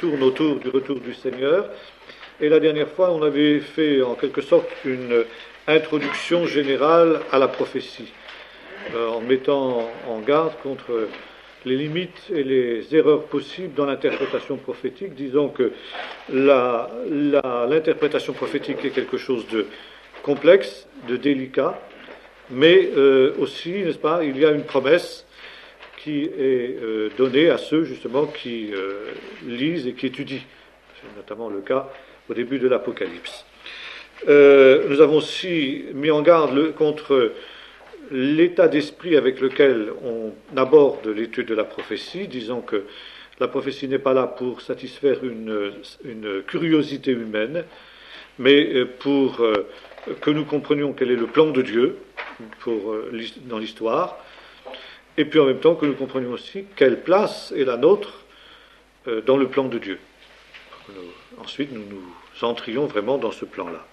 tourne autour du retour du Seigneur. Et la dernière fois, on avait fait en quelque sorte une introduction générale à la prophétie, en mettant en garde contre les limites et les erreurs possibles dans l'interprétation prophétique. Disons que l'interprétation prophétique est quelque chose de complexe, de délicat, mais aussi, n'est-ce pas, il y a une promesse qui est donnée à ceux justement qui lisent et qui étudient. C'est notamment le cas au début de l'Apocalypse. Nous avons aussi mis en garde contre l'état d'esprit avec lequel on aborde l'étude de la prophétie, disant que la prophétie n'est pas là pour satisfaire une curiosité humaine, mais pour que nous comprenions quel est le plan de Dieu dans l'histoire, et puis en même temps que nous comprenions aussi quelle place est la nôtre dans le plan de Dieu. Ensuite, nous entrions vraiment dans ce plan-là.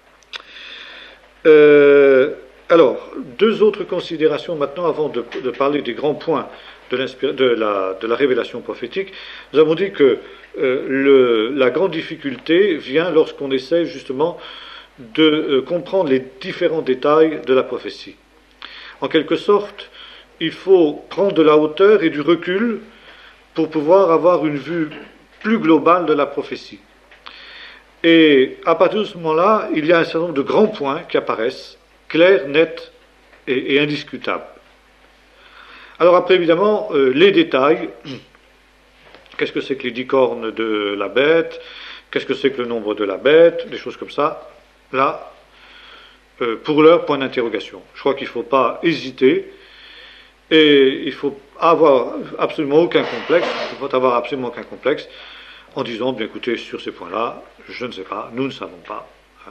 Alors, deux autres considérations maintenant avant de parler des grands points de la révélation prophétique. Nous avons dit que la grande difficulté vient lorsqu'on essaie justement de comprendre les différents détails de la prophétie. En quelque sorte, il faut prendre de la hauteur et du recul pour pouvoir avoir une vue plus globale de la prophétie. Et à partir de ce moment-là, il y a un certain nombre de grands points qui apparaissent, clairs, nets et indiscutables. Alors après, évidemment, les détails. Qu'est-ce que c'est que les 10 cornes de la bête? Qu'est-ce que c'est que le nombre de la bête? Des choses comme ça. Là, pour l'heure, point d'interrogation. Je crois qu'il ne faut pas hésiter et il ne faut avoir absolument aucun complexe. Il faut avoir absolument aucun complexe en disant, bien écoutez, sur ces points-là, je ne sais pas, nous ne savons pas.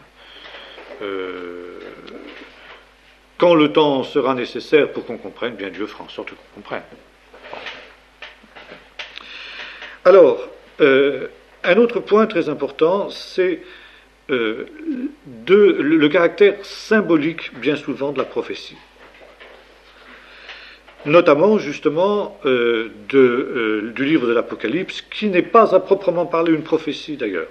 Quand le temps sera nécessaire pour qu'on comprenne, bien Dieu fera en sorte qu'on comprenne. Alors, un autre point très important, c'est le caractère symbolique, bien souvent, de la prophétie. Notamment, justement, du livre de l'Apocalypse, qui n'est pas à proprement parler une prophétie, d'ailleurs.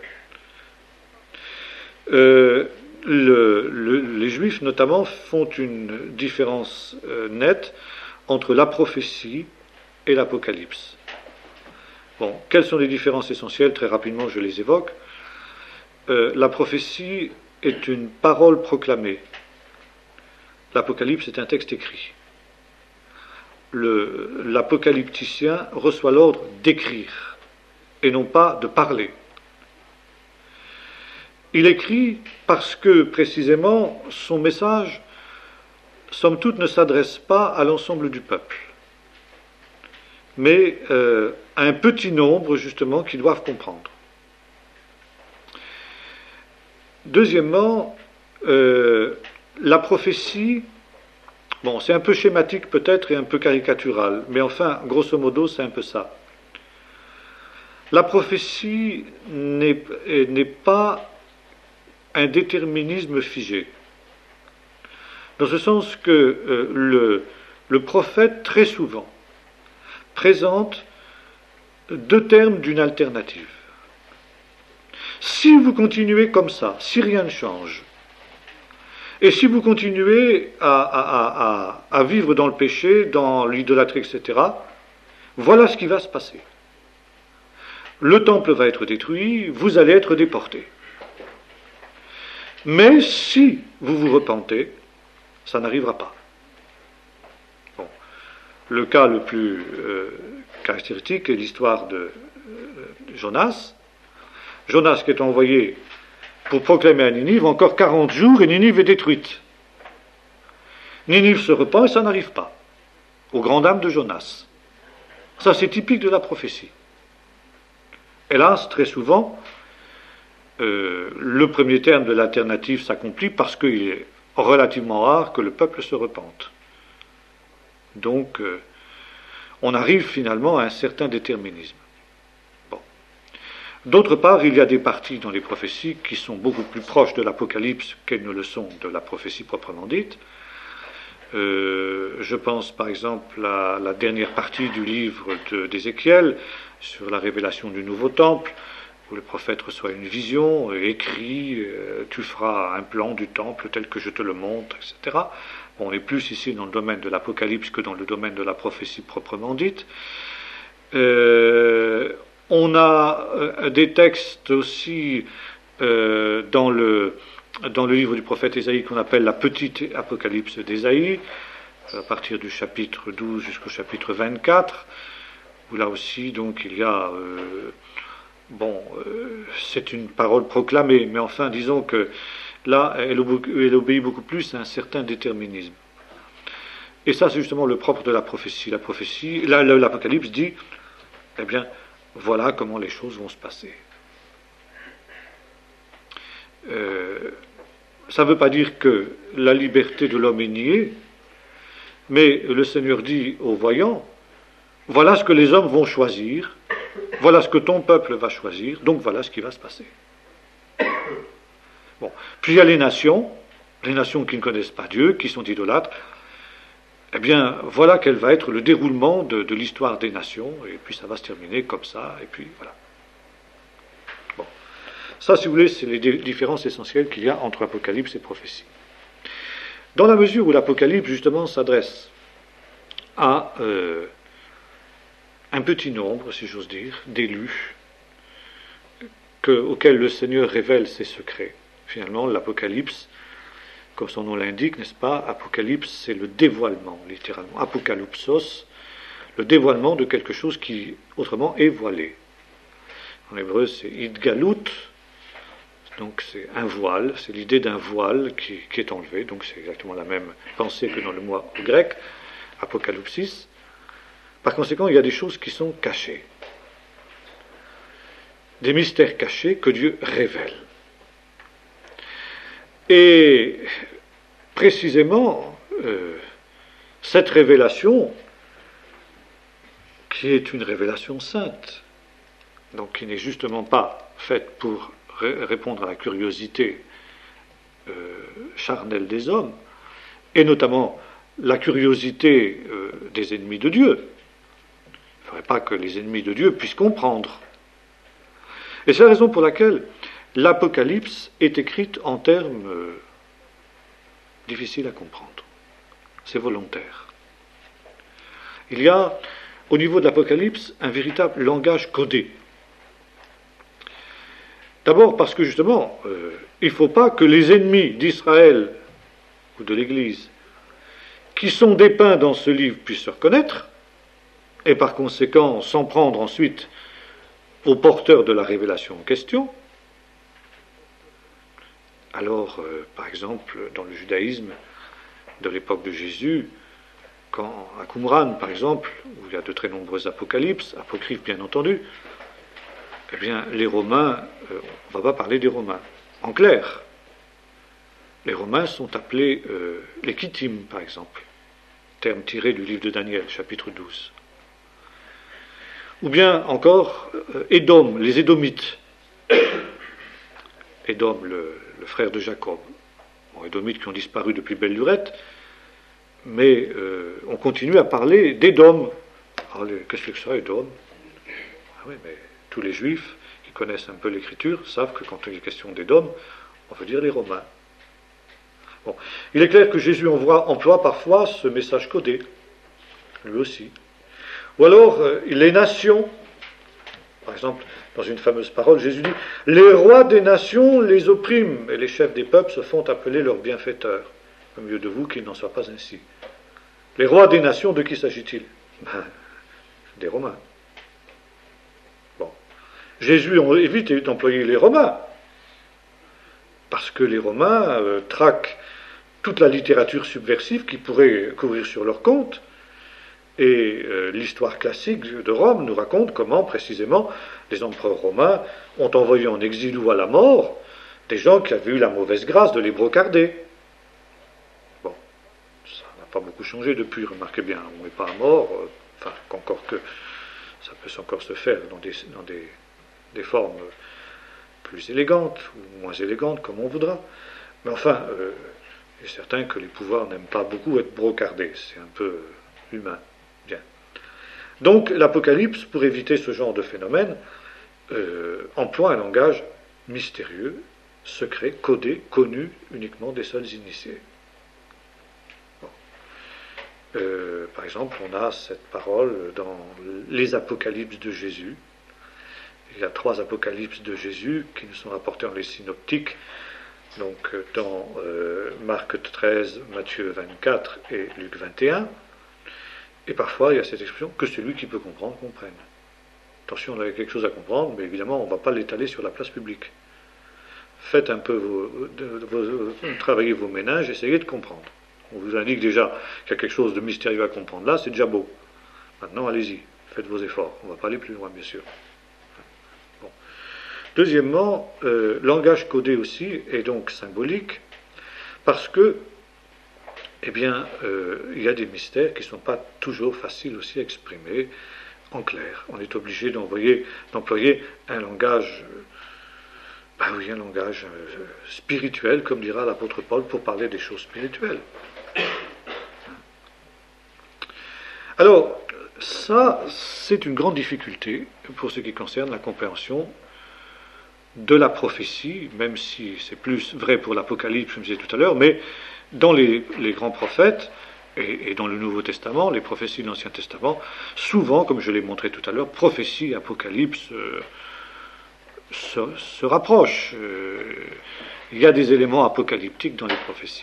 Les Juifs, notamment, font une différence nette entre la prophétie et l'Apocalypse. Bon, quelles sont les différences essentielles? Très rapidement, je les évoque. La prophétie est une parole proclamée. L'Apocalypse est un texte écrit. L'apocalypticien reçoit l'ordre d'écrire et non pas de parler. Il écrit parce que, précisément, son message, somme toute, ne s'adresse pas à l'ensemble du peuple, mais à un petit nombre, justement, qui doivent comprendre. Deuxièmement, la prophétie, bon, c'est un peu schématique peut-être et un peu caricatural, mais enfin, grosso modo, c'est un peu ça. La prophétie n'est pas un déterminisme figé, dans ce sens que le prophète, très souvent, présente deux termes d'une alternative. Si vous continuez comme ça, si rien ne change, et si vous continuez à vivre dans le péché, dans l'idolâtrie, etc., voilà ce qui va se passer. Le temple va être détruit, vous allez être déportés. Mais si vous vous repentez, ça n'arrivera pas. Bon. Le cas le plus caractéristique est l'histoire de Jonas. Jonas qui est envoyé pour proclamer à Ninive encore 40 jours et Ninive est détruite. Ninive se repent et ça n'arrive pas. Aux grandes dames de Jonas. Ça, c'est typique de la prophétie. Hélas, très souvent, le premier terme de l'alternative s'accomplit parce qu'il est relativement rare que le peuple se repente. Donc, on arrive finalement à un certain déterminisme. Bon. D'autre part, il y a des parties dans les prophéties qui sont beaucoup plus proches de l'Apocalypse qu'elles ne le sont de la prophétie proprement dite. Je pense par exemple à la dernière partie du livre d'Ézéchiel sur la révélation du nouveau temple, où le prophète reçoit une vision, écrit, tu feras un plan du temple tel que je te le montre, etc. Bon, on est plus ici dans le domaine de l'Apocalypse que dans le domaine de la prophétie proprement dite. On a des textes aussi dans le livre du prophète Ésaïe qu'on appelle la petite Apocalypse d'Ésaïe, à partir du chapitre 12 jusqu'au chapitre 24, où là aussi donc il y a c'est une parole proclamée, mais enfin disons que là elle obéit beaucoup plus à un certain déterminisme. Et ça c'est justement le propre de la prophétie. L'Apocalypse dit, eh bien, voilà comment les choses vont se passer. Ça ne veut pas dire que la liberté de l'homme est niée, mais le Seigneur dit aux voyants, voilà ce que les hommes vont choisir, voilà ce que ton peuple va choisir, donc voilà ce qui va se passer. Bon. Puis il y a les nations qui ne connaissent pas Dieu, qui sont idolâtres. Eh bien, voilà quel va être le déroulement de l'histoire des nations, et puis ça va se terminer comme ça, et puis voilà. Bon. Ça, si vous voulez, c'est les différences essentielles qu'il y a entre Apocalypse et prophétie. Dans la mesure où l'Apocalypse, justement, s'adresse à un petit nombre, si j'ose dire, d'élus, auxquels le Seigneur révèle ses secrets. Finalement, l'Apocalypse, comme son nom l'indique, n'est-ce pas, Apocalypse, c'est le dévoilement, littéralement. Apocalypsos, le dévoilement de quelque chose qui, autrement, est voilé. En hébreu, c'est idgalut, donc c'est un voile, c'est l'idée d'un voile qui est enlevé, donc c'est exactement la même pensée que dans le mot grec, apocalypsis. Par conséquent, il y a des choses qui sont cachées, des mystères cachés que Dieu révèle. Et précisément, cette révélation, qui est une révélation sainte, donc qui n'est justement pas faite pour répondre à la curiosité charnelle des hommes, et notamment la curiosité des ennemis de Dieu. Il ne faudrait pas que les ennemis de Dieu puissent comprendre. Et c'est la raison pour laquelle l'Apocalypse est écrite en termes difficiles à comprendre. C'est volontaire. Il y a, au niveau de l'Apocalypse, un véritable langage codé. D'abord parce que, justement, il ne faut pas que les ennemis d'Israël ou de l'Église qui sont dépeints dans ce livre puissent se reconnaître, et par conséquent s'en prendre ensuite aux porteurs de la révélation en question. Alors, par exemple, dans le judaïsme de l'époque de Jésus, quand à Qumran, par exemple, où il y a de très nombreuses apocalypses, apocryphes bien entendu, eh bien, les Romains, on ne va pas parler des Romains. En clair, les Romains sont appelés les Kittim, par exemple, terme tiré du livre de Daniel, chapitre 12. Ou bien encore Édom, les Édomites. Édom, le frère de Jacob. Bon, Édomites qui ont disparu depuis belle lurette, mais on continue à parler d'Édom. Qu'est-ce que c'est que ça, Édom? Ah oui, mais tous les Juifs qui connaissent un peu l'Écriture savent que quand il est question d'Édom, on veut dire les Romains. Bon. Il est clair que Jésus emploie parfois ce message codé, lui aussi. Ou alors, les nations, par exemple, dans une fameuse parole, Jésus dit « Les rois des nations les oppriment, et les chefs des peuples se font appeler leurs bienfaiteurs. Au milieu de vous qu'il n'en soit pas ainsi. » Les rois des nations, de qui s'agit-il? Des Romains. Bon. Jésus évite d'employer les Romains, parce que les Romains traquent toute la littérature subversive qui pourrait courir sur leur compte. Et l'histoire classique de Rome nous raconte comment, précisément, les empereurs romains ont envoyé en exil ou à la mort des gens qui avaient eu la mauvaise grâce de les brocarder. Bon, ça n'a pas beaucoup changé depuis, remarquez bien, on n'est pas à mort, enfin, encore que ça peut encore se faire dans des formes plus élégantes ou moins élégantes, comme on voudra. Mais enfin, il est certain que les pouvoirs n'aiment pas beaucoup être brocardés, c'est un peu humain. Bien. Donc l'Apocalypse, pour éviter ce genre de phénomène, emploie un langage mystérieux, secret, codé, connu uniquement des seuls initiés. Bon. Par exemple, on a cette parole dans les Apocalypses de Jésus. Il y a 3 Apocalypses de Jésus qui nous sont rapportés dans les synoptiques, donc dans Marc 13, Matthieu 24 et Luc 21. Et parfois, il y a cette expression que celui qui peut comprendre, comprenne. Attention, on a quelque chose à comprendre, mais évidemment, on ne va pas l'étaler sur la place publique. Faites un peu travaillez vos méninges, essayez de comprendre. On vous indique déjà qu'il y a quelque chose de mystérieux à comprendre là, c'est déjà beau. Maintenant, allez-y, faites vos efforts. On ne va pas aller plus loin, bien sûr. Bon. Deuxièmement, langage codé aussi est donc symbolique, parce que, eh bien, il y a des mystères qui ne sont pas toujours faciles aussi à exprimer en clair. On est obligé d'employer un langage, un langage spirituel, comme dira l'apôtre Paul, pour parler des choses spirituelles. Alors, ça, c'est une grande difficulté pour ce qui concerne la compréhension de la prophétie, même si c'est plus vrai pour l'Apocalypse, comme je disais tout à l'heure, mais dans les grands prophètes, et dans le Nouveau Testament, les prophéties de l'Ancien Testament, souvent, comme je l'ai montré tout à l'heure, prophétie et apocalypse se rapprochent. Il y a des éléments apocalyptiques dans les prophéties.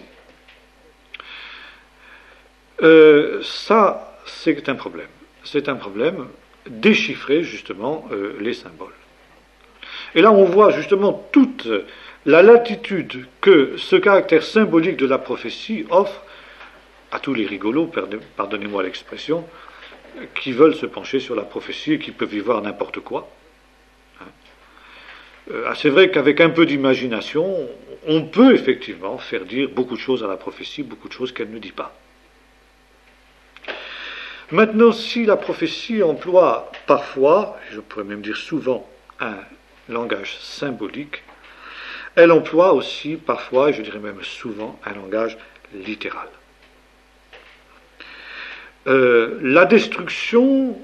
Ça, c'est un problème. C'est un problème, déchiffrer justement les symboles. Et là, on voit justement toute la latitude que ce caractère symbolique de la prophétie offre à tous les rigolos, pardonnez-moi l'expression, qui veulent se pencher sur la prophétie et qui peuvent y voir n'importe quoi. C'est vrai qu'avec un peu d'imagination, on peut effectivement faire dire beaucoup de choses à la prophétie, beaucoup de choses qu'elle ne dit pas. Maintenant, si la prophétie emploie parfois, je pourrais même dire souvent, un langage symbolique, elle emploie aussi parfois, et je dirais même souvent, un langage littéral. La destruction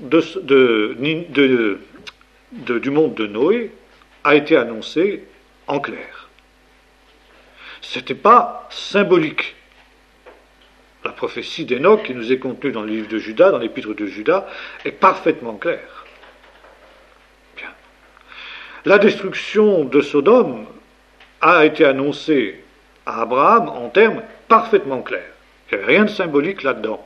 du monde de Noé a été annoncée en clair. Ce n'était pas symbolique. La prophétie d'Enoch, qui nous est contenue dans le livre de Judas, dans l'épître de Judas, est parfaitement claire. Bien. La destruction de Sodome a été annoncée à Abraham en termes parfaitement clairs. Il n'y avait rien de symbolique là-dedans.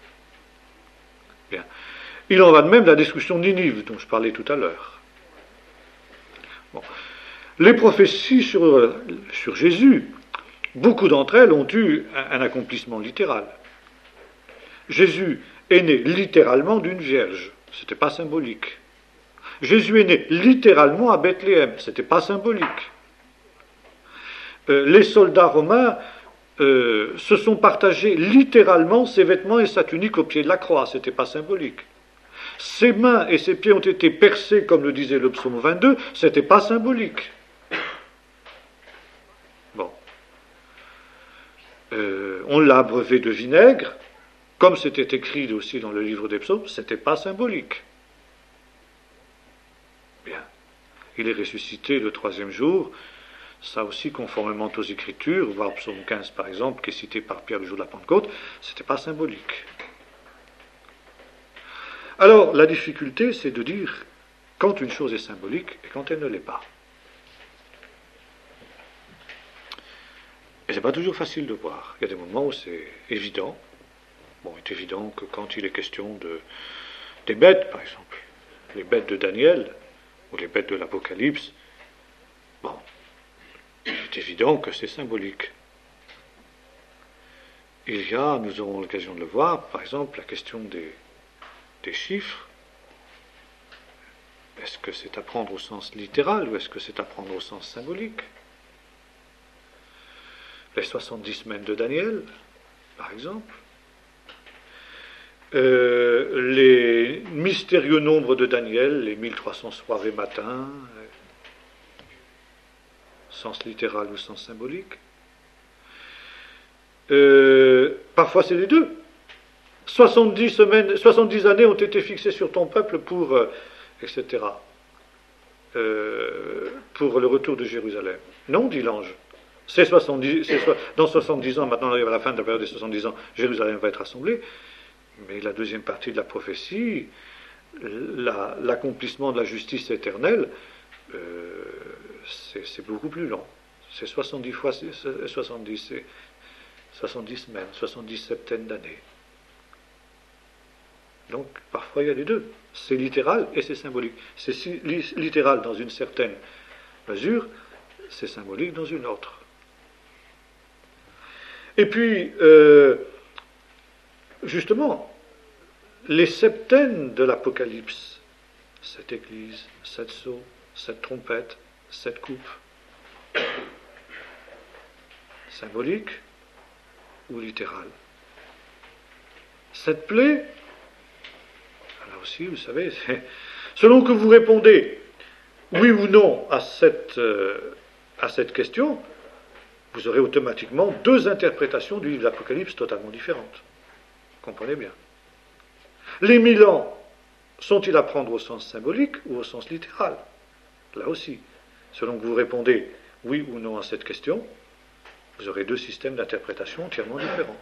Bien. Il en va de même de la destruction de Ninive, dont je parlais tout à l'heure. Bon. Les prophéties sur Jésus, beaucoup d'entre elles ont eu un accomplissement littéral. Jésus est né littéralement d'une vierge, ce n'était pas symbolique. Jésus est né littéralement à Bethléem, ce n'était pas symbolique. Les soldats romains se sont partagés littéralement ses vêtements et sa tunique au pied de la croix, ce n'était pas symbolique. Ses mains et ses pieds ont été percés, comme le disait le psaume 22, ce n'était pas symbolique. Bon. On l'a abreuvé de vinaigre, comme c'était écrit aussi dans le livre des psaumes, ce n'était pas symbolique. Bien. Il est ressuscité le 3e jour, ça aussi conformément aux Écritures, voir psaume 15 par exemple, qui est cité par Pierre le jour de la Pentecôte, ce n'était pas symbolique. Alors, la difficulté, c'est de dire quand une chose est symbolique et quand elle ne l'est pas. Et ce n'est pas toujours facile de voir. Il y a des moments où c'est évident. Bon, il est évident que quand il est question des bêtes, par exemple, les bêtes de Daniel, ou les bêtes de l'Apocalypse, bon, c'est évident que c'est symbolique. Il y a, nous aurons l'occasion de le voir, par exemple, la question des chiffres. Est-ce que c'est à prendre au sens littéral ou est-ce que c'est à prendre au sens symbolique? Les 70 semaines de Daniel, par exemple. Les mystérieux nombres de Daniel, les 1300 soirs et matins, sens littéral ou sens symbolique. Parfois c'est les deux. 70 années ont été fixées sur ton peuple pour... etc. pour le retour de Jérusalem. Non, dit l'ange. C'est 70, dans 70 ans, maintenant on arrive à la fin de la période des 70 ans, Jérusalem va être rassemblée. Mais la deuxième partie de la prophétie, l'accomplissement de la justice éternelle, c'est beaucoup plus long. C'est 70 fois 70, c'est 70 semaines, 70 septaines d'années. Donc, parfois, il y a les deux. C'est littéral et c'est symbolique. C'est littéral dans une certaine mesure, c'est symbolique dans une autre. Et puis, justement, les septaines de l'Apocalypse, 7 églises, 7 sceaux, 7 trompettes, 7 coupes, symbolique ou littéral. 7 plaies, là aussi, vous savez, selon que vous répondez oui ou non à cette question, vous aurez automatiquement 2 interprétations du livre de l'Apocalypse totalement différentes. Comprenez bien. Les 1000 ans sont-ils à prendre au sens symbolique ou au sens littéral? Là aussi, selon que vous répondez oui ou non à cette question, vous aurez 2 systèmes d'interprétation entièrement différents.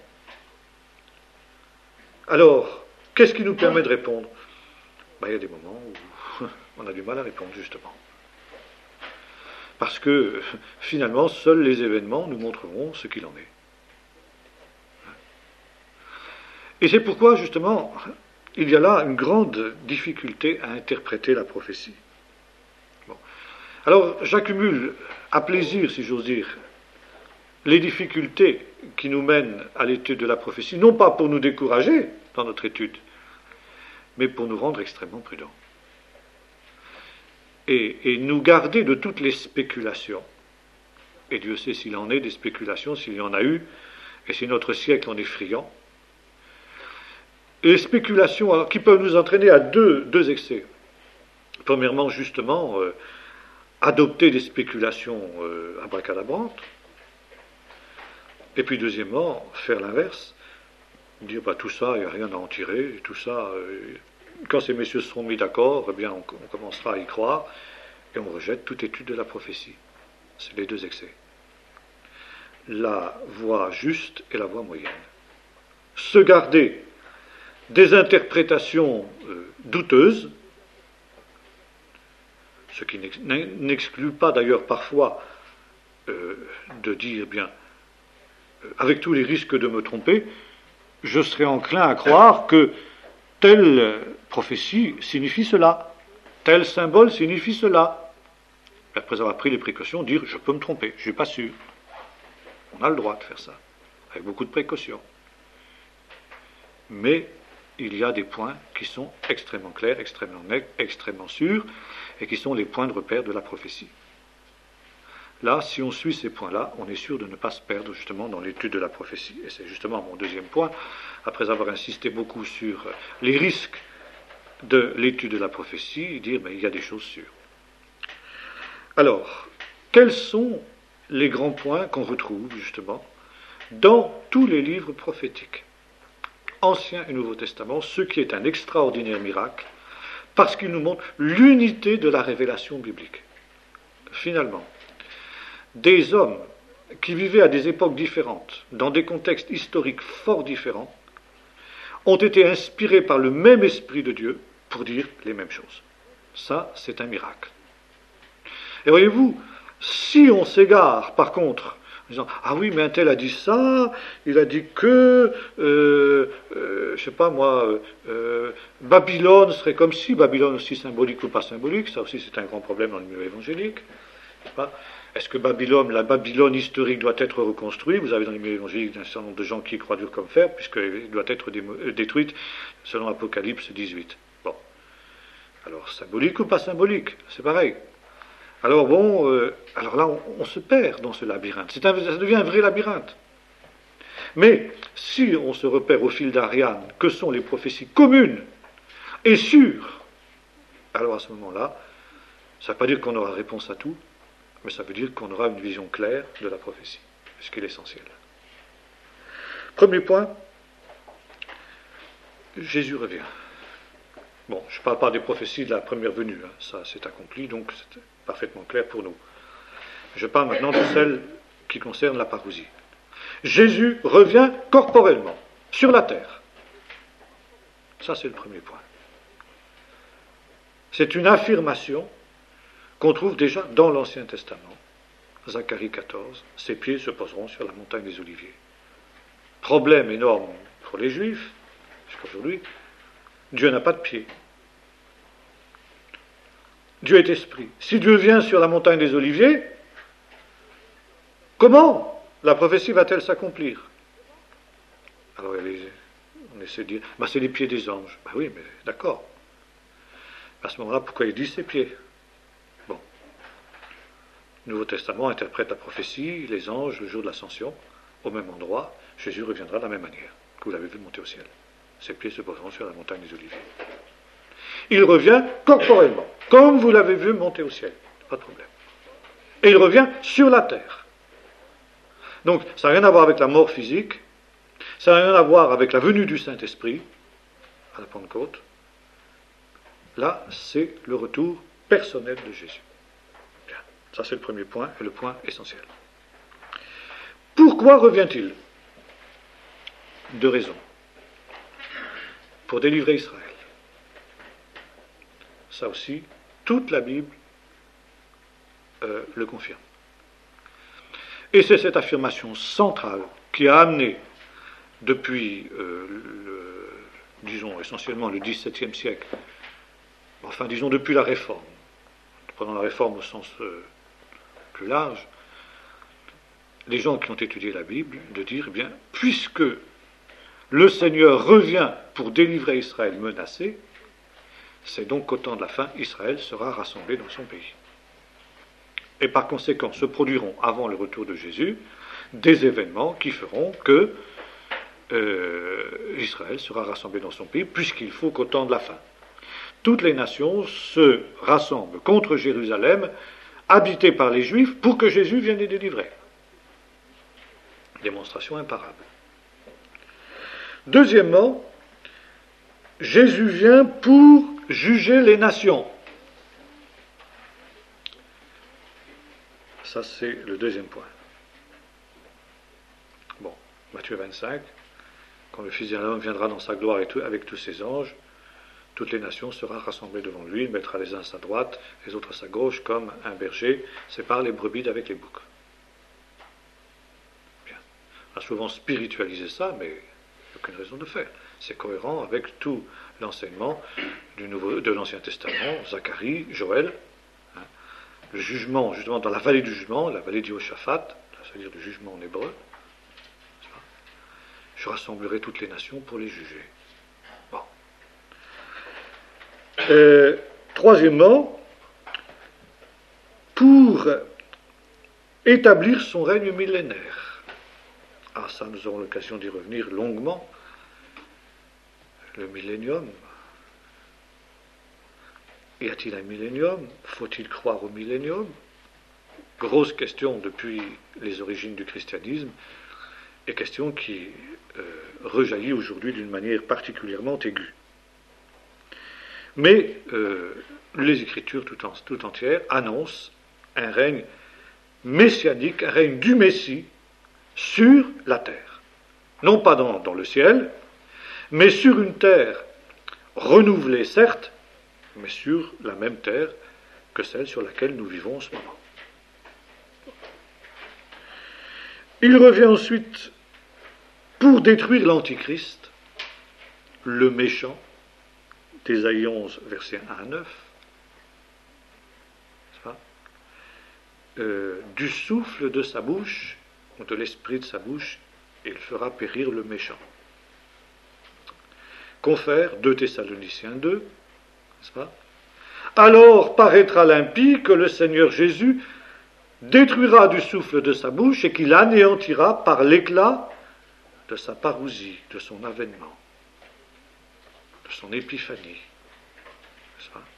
Alors, qu'est-ce qui nous permet de répondre? Il y a des moments où on a du mal à répondre, justement. Parce que, finalement, seuls les événements nous montreront ce qu'il en est. Et c'est pourquoi, justement, il y a là une grande difficulté à interpréter la prophétie. Bon. Alors, j'accumule à plaisir, si j'ose dire, les difficultés qui nous mènent à l'étude de la prophétie, non pas pour nous décourager dans notre étude, mais pour nous rendre extrêmement prudents. Et nous garder de toutes les spéculations. Et Dieu sait s'il en est des spéculations, s'il y en a eu, et si notre siècle en est friand. Et les spéculations qui peuvent nous entraîner à deux excès. Premièrement, justement, adopter des spéculations abracadabrantes. Et puis deuxièmement, faire l'inverse. Dire, tout ça, il n'y a rien à en tirer, et tout ça, quand ces messieurs seront mis d'accord, eh bien, on commencera à y croire, et on rejette toute étude de la prophétie. C'est les 2 excès. La voie juste et la voie moyenne. Se garder des interprétations douteuses, ce qui n'exclut pas d'ailleurs parfois de dire, avec tous les risques de me tromper, je serais enclin à croire que telle prophétie signifie cela, tel symbole signifie cela. Après avoir pris les précautions, dire je peux me tromper, je ne suis pas sûr. On a le droit de faire ça, avec beaucoup de précautions. Mais il y a des points qui sont extrêmement clairs, extrêmement nets, extrêmement sûrs, et qui sont les points de repère de la prophétie. Là, si on suit ces points-là, on est sûr de ne pas se perdre justement dans l'étude de la prophétie. Et c'est justement mon deuxième point, après avoir insisté beaucoup sur les risques de l'étude de la prophétie, dire il y a des choses sûres. Alors, quels sont les grands points qu'on retrouve justement dans tous les livres prophétiques, Ancien et Nouveau Testament, ce qui est un extraordinaire miracle, parce qu'il nous montre l'unité de la révélation biblique. Finalement, des hommes qui vivaient à des époques différentes, dans des contextes historiques fort différents, ont été inspirés par le même esprit de Dieu pour dire les mêmes choses. Ça, c'est un miracle. Et voyez-vous, si on s'égare, par contre, en disant « Ah oui, mais un tel a dit ça, il a dit que, je sais pas moi, Babylone serait comme si, Babylone aussi symbolique ou pas symbolique, ça aussi c'est un grand problème dans le milieu évangélique, n'est-ce pas ? Est-ce que la Babylone historique doit être reconstruite? Vous avez dans les milieux évangéliques un certain nombre de gens qui y croient dur comme fer, puisqu'elle doit être détruite selon Apocalypse 18. Bon. Alors, symbolique ou pas symbolique? C'est pareil. Alors alors là, on se perd dans ce labyrinthe. Ça devient un vrai labyrinthe. Mais, si on se repère au fil d'Ariane, que sont les prophéties communes et sûres, alors à ce moment-là, ça ne veut pas dire qu'on aura réponse à tout, mais ça veut dire qu'on aura une vision claire de la prophétie, ce qui est l'essentiel. Premier point, Jésus revient. Bon, je ne parle pas des prophéties de la première venue, hein, ça c'est accompli, donc c'est parfaitement clair pour nous. Je parle maintenant de celle qui concerne la parousie. Jésus revient corporellement sur la terre. Ça c'est le premier point. C'est une affirmation qu'on trouve déjà dans l'Ancien Testament. Zacharie 14, ses pieds se poseront sur la montagne des Oliviers. Problème énorme pour les Juifs, jusqu'aujourd'hui, Dieu n'a pas de pieds. Dieu est esprit. Si Dieu vient sur la montagne des Oliviers, comment la prophétie va-t-elle s'accomplir? Alors on essaie de dire, c'est les pieds des anges. Oui, mais d'accord. À ce moment-là, pourquoi il dit ses pieds? Bon. Le Nouveau Testament interprète la prophétie, les anges, le jour de l'ascension, au même endroit. Jésus reviendra de la même manière que vous l'avez vu monter au ciel. Ses pieds se poseront sur la montagne des Oliviers. Il revient corporellement, comme vous l'avez vu monter au ciel. Pas de problème. Et il revient sur la terre. Donc, ça n'a rien à voir avec la mort physique, ça n'a rien à voir avec la venue du Saint-Esprit à la Pentecôte. Là, c'est le retour personnel de Jésus. Bien. Ça, c'est le premier point, et le point essentiel. Pourquoi revient-il? Deux raisons. Pour délivrer Israël. Ça aussi, toute la Bible le confirme. Et c'est cette affirmation centrale qui a amené, depuis, disons, essentiellement le XVIIe siècle, enfin, disons, depuis la Réforme, prenons la Réforme au sens plus large, les gens qui ont étudié la Bible, de dire, eh bien, puisque le Seigneur revient pour délivrer Israël menacé, c'est donc qu'au temps de la fin, Israël sera rassemblé dans son pays. Et par conséquent, se produiront, avant le retour de Jésus, des événements qui feront que Israël sera rassemblé dans son pays, puisqu'il faut qu'au temps de la fin, toutes les nations se rassemblent contre Jérusalem, habitée par les Juifs, pour que Jésus vienne les délivrer. Démonstration imparable. Deuxièmement, Jésus vient pour juger les nations. Ça, c'est le deuxième point. Bon, Matthieu 25, quand le Fils de l'homme viendra dans sa gloire avec tous ses anges, toutes les nations seront rassemblées devant lui, il mettra les uns à sa droite, les autres à sa gauche, comme un berger sépare les brebis d'avec les boucs. Bien. On a souvent spiritualisé ça, mais il n'y a aucune raison de le faire. C'est cohérent avec tout l'enseignement de l'Ancien Testament, Zacharie, Joël, hein, le jugement, justement dans la vallée du jugement, la vallée d'Ihoshaphat, c'est-à-dire le jugement en hébreu. Je rassemblerai toutes les nations pour les juger. Bon. Troisièmement, pour établir son règne millénaire. Ah, ça, nous aurons l'occasion d'y revenir longuement. Le millénium. Y a-t-il un millénium? Faut-il croire au millénium? Grosse question depuis les origines du christianisme, et question qui rejaillit aujourd'hui d'une manière particulièrement aiguë. Mais les Écritures tout entières annoncent un règne messianique, un règne du Messie sur la terre. Non pas dans le ciel, mais sur une terre renouvelée, certes, mais sur la même terre que celle sur laquelle nous vivons en ce moment. Il revient ensuite pour détruire l'Antichrist, le méchant, d'Ésaïe 11, versets 1 à 9, du souffle de sa bouche, ou de l'esprit de sa bouche, il fera périr le méchant. Confère 2 Thessaloniciens 2, n'est-ce pas? Alors paraîtra l'impie que le Seigneur Jésus détruira du souffle de sa bouche et qu'il anéantira par l'éclat de sa parousie, de son avènement, de son épiphanie. N'est-ce pas?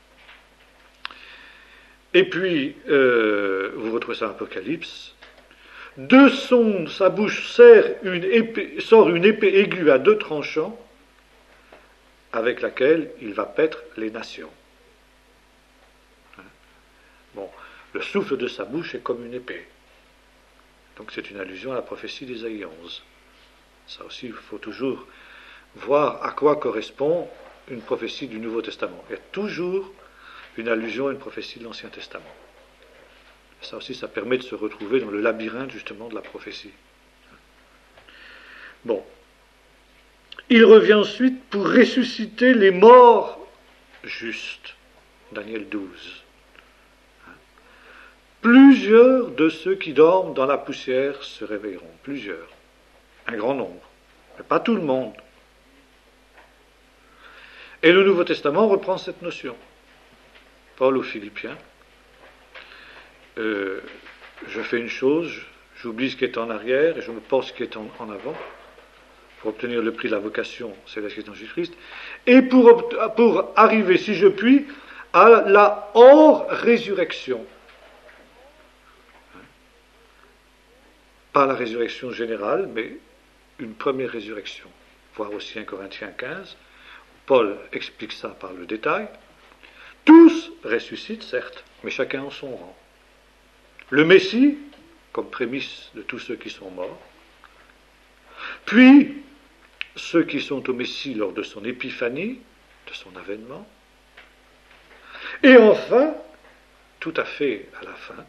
Et puis, vous retrouvez ça dans l'Apocalypse, de sa bouche sort une épée aiguë à 2 tranchants, avec laquelle il va paître les nations. Bon, le souffle de sa bouche est comme une épée. Donc c'est une allusion à la prophétie d'Ésaïe 11. Ça aussi, il faut toujours voir à quoi correspond une prophétie du Nouveau Testament. Il y a toujours une allusion à une prophétie de l'Ancien Testament. Ça aussi, ça permet de se retrouver dans le labyrinthe justement de la prophétie. Bon. Il revient ensuite pour ressusciter les morts justes. Daniel 12. Plusieurs de ceux qui dorment dans la poussière se réveilleront. Plusieurs. Un grand nombre. Mais pas tout le monde. Et le Nouveau Testament reprend cette notion. Paul aux Philippiens. Je fais une chose, j'oublie ce qui est en arrière et je me porte ce qui est en avant pour obtenir le prix de la vocation céleste qui est en Jésus-Christ, et pour arriver, si je puis, à la hors-résurrection. Pas la résurrection générale, mais une première résurrection. Voir aussi 1 Corinthiens 15, Paul explique ça par le détail. Tous ressuscitent, certes, mais chacun en son rang. Le Messie, comme prémisse de tous ceux qui sont morts, puis ceux qui sont au Messie lors de son épiphanie, de son avènement, et enfin, tout à fait à la fin,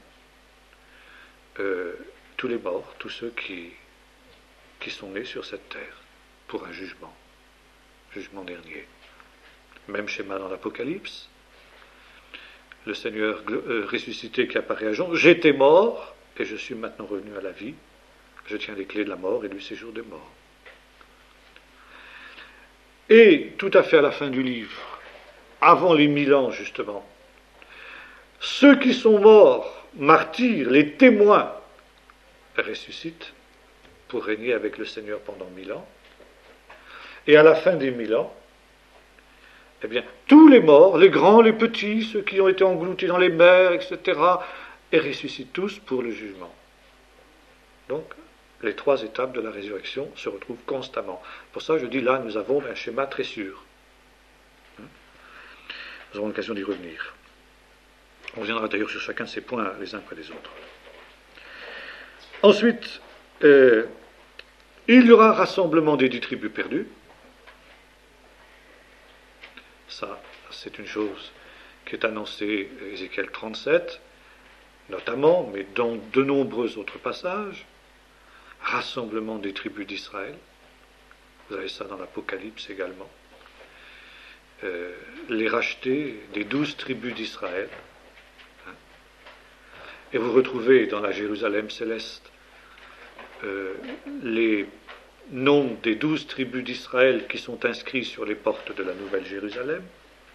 tous les morts, tous ceux qui sont nés sur cette terre pour un jugement dernier. Même schéma dans l'Apocalypse, le Seigneur ressuscité qui apparaît à Jean, j'étais mort et je suis maintenant revenu à la vie, je tiens les clés de la mort et du séjour des morts. Et tout à fait à la fin du livre, avant les 1000 ans justement, ceux qui sont morts, martyrs, les témoins, ressuscitent pour régner avec le Seigneur pendant 1000 ans. Et à la fin des 1000 ans, eh bien, tous les morts, les grands, les petits, ceux qui ont été engloutis dans les mers, etc., et ressuscitent tous pour le jugement. Donc, les 3 étapes de la résurrection se retrouvent constamment. Pour ça, je dis là, nous avons un schéma très sûr. Nous aurons l'occasion d'y revenir. On reviendra d'ailleurs sur chacun de ces points les uns après les autres. Ensuite, il y aura rassemblement des 10 tribus perdues. Ça, c'est une chose qui est annoncée à Ézéchiel 37, notamment, mais dans de nombreux autres passages. Rassemblement des tribus d'Israël. Vous avez ça dans l'Apocalypse également. Les rachetés des 12 tribus d'Israël. Et vous retrouvez dans la Jérusalem céleste les noms des 12 tribus d'Israël qui sont inscrits sur les portes de la Nouvelle Jérusalem.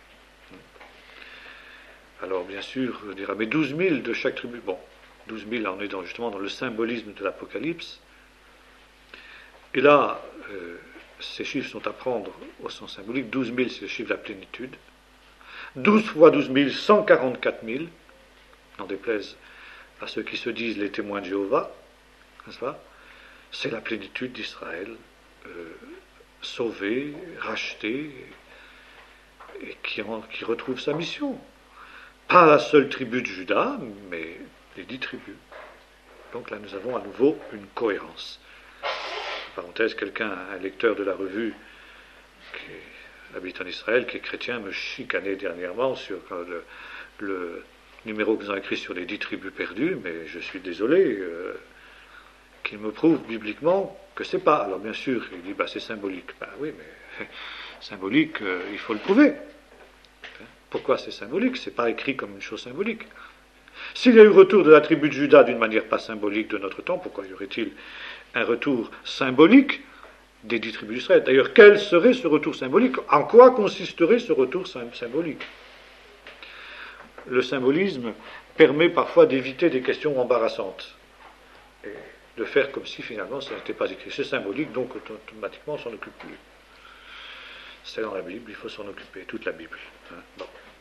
Alors bien sûr, on dira, mais 12 000 de chaque tribu. Bon, 12 000, là on est justement dans le symbolisme de l'Apocalypse. Et là, ces chiffres sont à prendre au sens symbolique. 12 000, c'est le chiffre de la plénitude. 12 fois 12 000, 144 000, n'en déplaise à ceux qui se disent les témoins de Jéhovah, n'est-ce pas? C'est la plénitude d'Israël, sauvée, rachetée, et qui retrouve sa mission. Pas la seule tribu de Juda, mais les 10 tribus. Donc là, nous avons à nouveau une cohérence. Parenthèse, un lecteur de la revue qui habite en Israël, qui est chrétien, me chicanait dernièrement sur le numéro que nous avons écrit sur les 10 tribus perdues, mais je suis désolé qu'il me prouve bibliquement que c'est pas. Alors bien sûr, il dit c'est symbolique. Oui, mais symbolique, il faut le prouver. Pourquoi c'est symbolique? C'est pas écrit comme une chose symbolique. S'il y a eu retour de la tribu de Juda d'une manière pas symbolique de notre temps, pourquoi y aurait-il un retour symbolique des 10 tribus d'Israël? D'ailleurs, quel serait ce retour symbolique? En quoi consisterait ce retour symbolique? Le symbolisme permet parfois d'éviter des questions embarrassantes et de faire comme si finalement ça n'était pas écrit. C'est symbolique, donc automatiquement on s'en occupe plus. C'est dans la Bible, il faut s'en occuper, toute la Bible. Bon.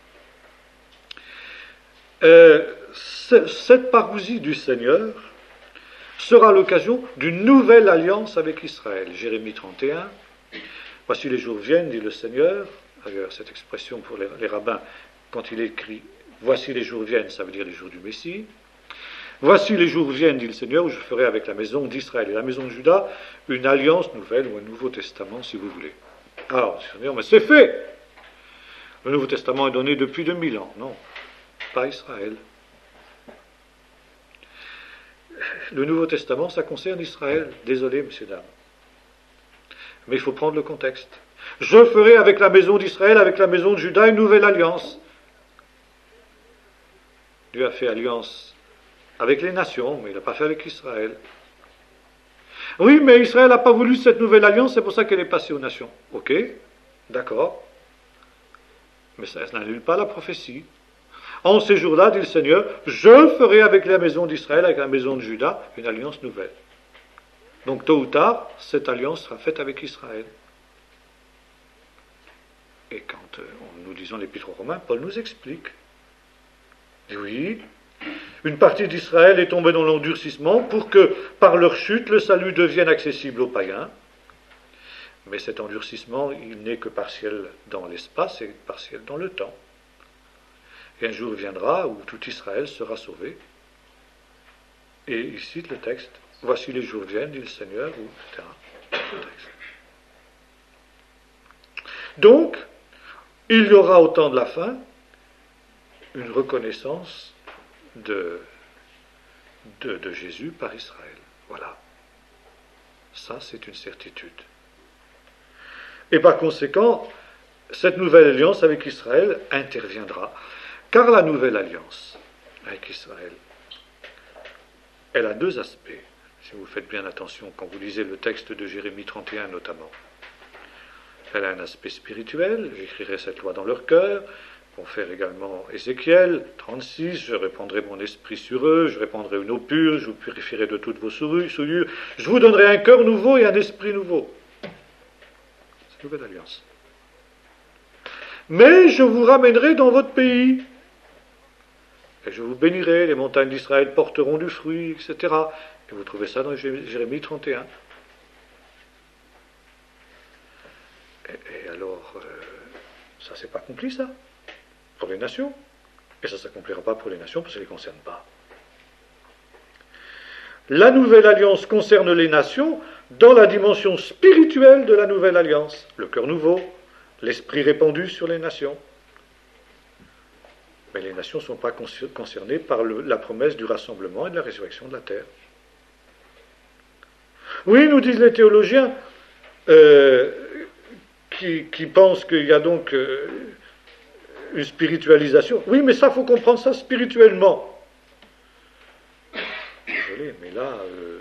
Cette parousie du Seigneur sera l'occasion d'une nouvelle alliance avec Israël. Jérémie 31, Voici les jours viennent, dit le Seigneur. D'ailleurs, cette expression pour les rabbins, quand il écrit voici les jours viennent, ça veut dire les jours du Messie. Voici les jours viennent, dit le Seigneur, où je ferai avec la maison d'Israël et la maison de Juda une alliance nouvelle ou un Nouveau Testament, si vous voulez. Alors, Seigneur, mais c'est fait. Le Nouveau Testament est donné depuis 2000 ans. Non, pas Israël. Le Nouveau Testament, ça concerne Israël. Désolé, messieurs, dames. Mais il faut prendre le contexte. Je ferai avec la maison d'Israël, avec la maison de Juda, une nouvelle alliance. Dieu a fait alliance avec les nations, mais il n'a pas fait avec Israël. Oui, mais Israël n'a pas voulu cette nouvelle alliance, c'est pour ça qu'elle est passée aux nations. Ok, d'accord. Mais ça n'annule pas la prophétie. En ces jours-là, dit le Seigneur, je ferai avec la maison d'Israël, avec la maison de Juda, une alliance nouvelle. Donc tôt ou tard, cette alliance sera faite avec Israël. Et quand nous lisons l'Épître aux Romains, Paul nous explique. Et oui, une partie d'Israël est tombée dans l'endurcissement pour que, par leur chute, le salut devienne accessible aux païens. Mais cet endurcissement, il n'est que partiel dans l'espace et partiel dans le temps. Et un jour viendra où tout Israël sera sauvé. Et il cite le texte. Voici les jours viennent, dit le Seigneur, etc. Le texte. Donc, il y aura au temps de la fin une reconnaissance de Jésus par Israël. Voilà. Ça, c'est une certitude. Et par conséquent, cette nouvelle alliance avec Israël interviendra. Car la nouvelle alliance avec Israël, elle a deux aspects. Si vous faites bien attention quand vous lisez le texte de Jérémie 31 notamment. Elle a un aspect spirituel, j'écrirai cette loi dans leur cœur, vont faire également Ézéchiel 36, je répandrai mon esprit sur eux, je répandrai une eau pure, je vous purifierai de toutes vos souillures, je vous donnerai un cœur nouveau et un esprit nouveau. C'est une nouvelle alliance. Mais je vous ramènerai dans votre pays, et je vous bénirai, les montagnes d'Israël porteront du fruit, etc. Et vous trouvez ça dans Jérémie 31. Et alors, ça c'est pas accompli ça, pour les nations. Et ça ne s'accomplira pas pour les nations parce que ça ne les concerne pas. La nouvelle alliance concerne les nations dans la dimension spirituelle de la nouvelle alliance. Le cœur nouveau, l'esprit répandu sur les nations. Mais les nations ne sont pas concernées par la promesse du rassemblement et de la résurrection de la terre. Oui, nous disent les théologiens, qui pensent qu'il y a donc une spiritualisation. Oui, mais ça, il faut comprendre ça spirituellement. Désolé, mais là,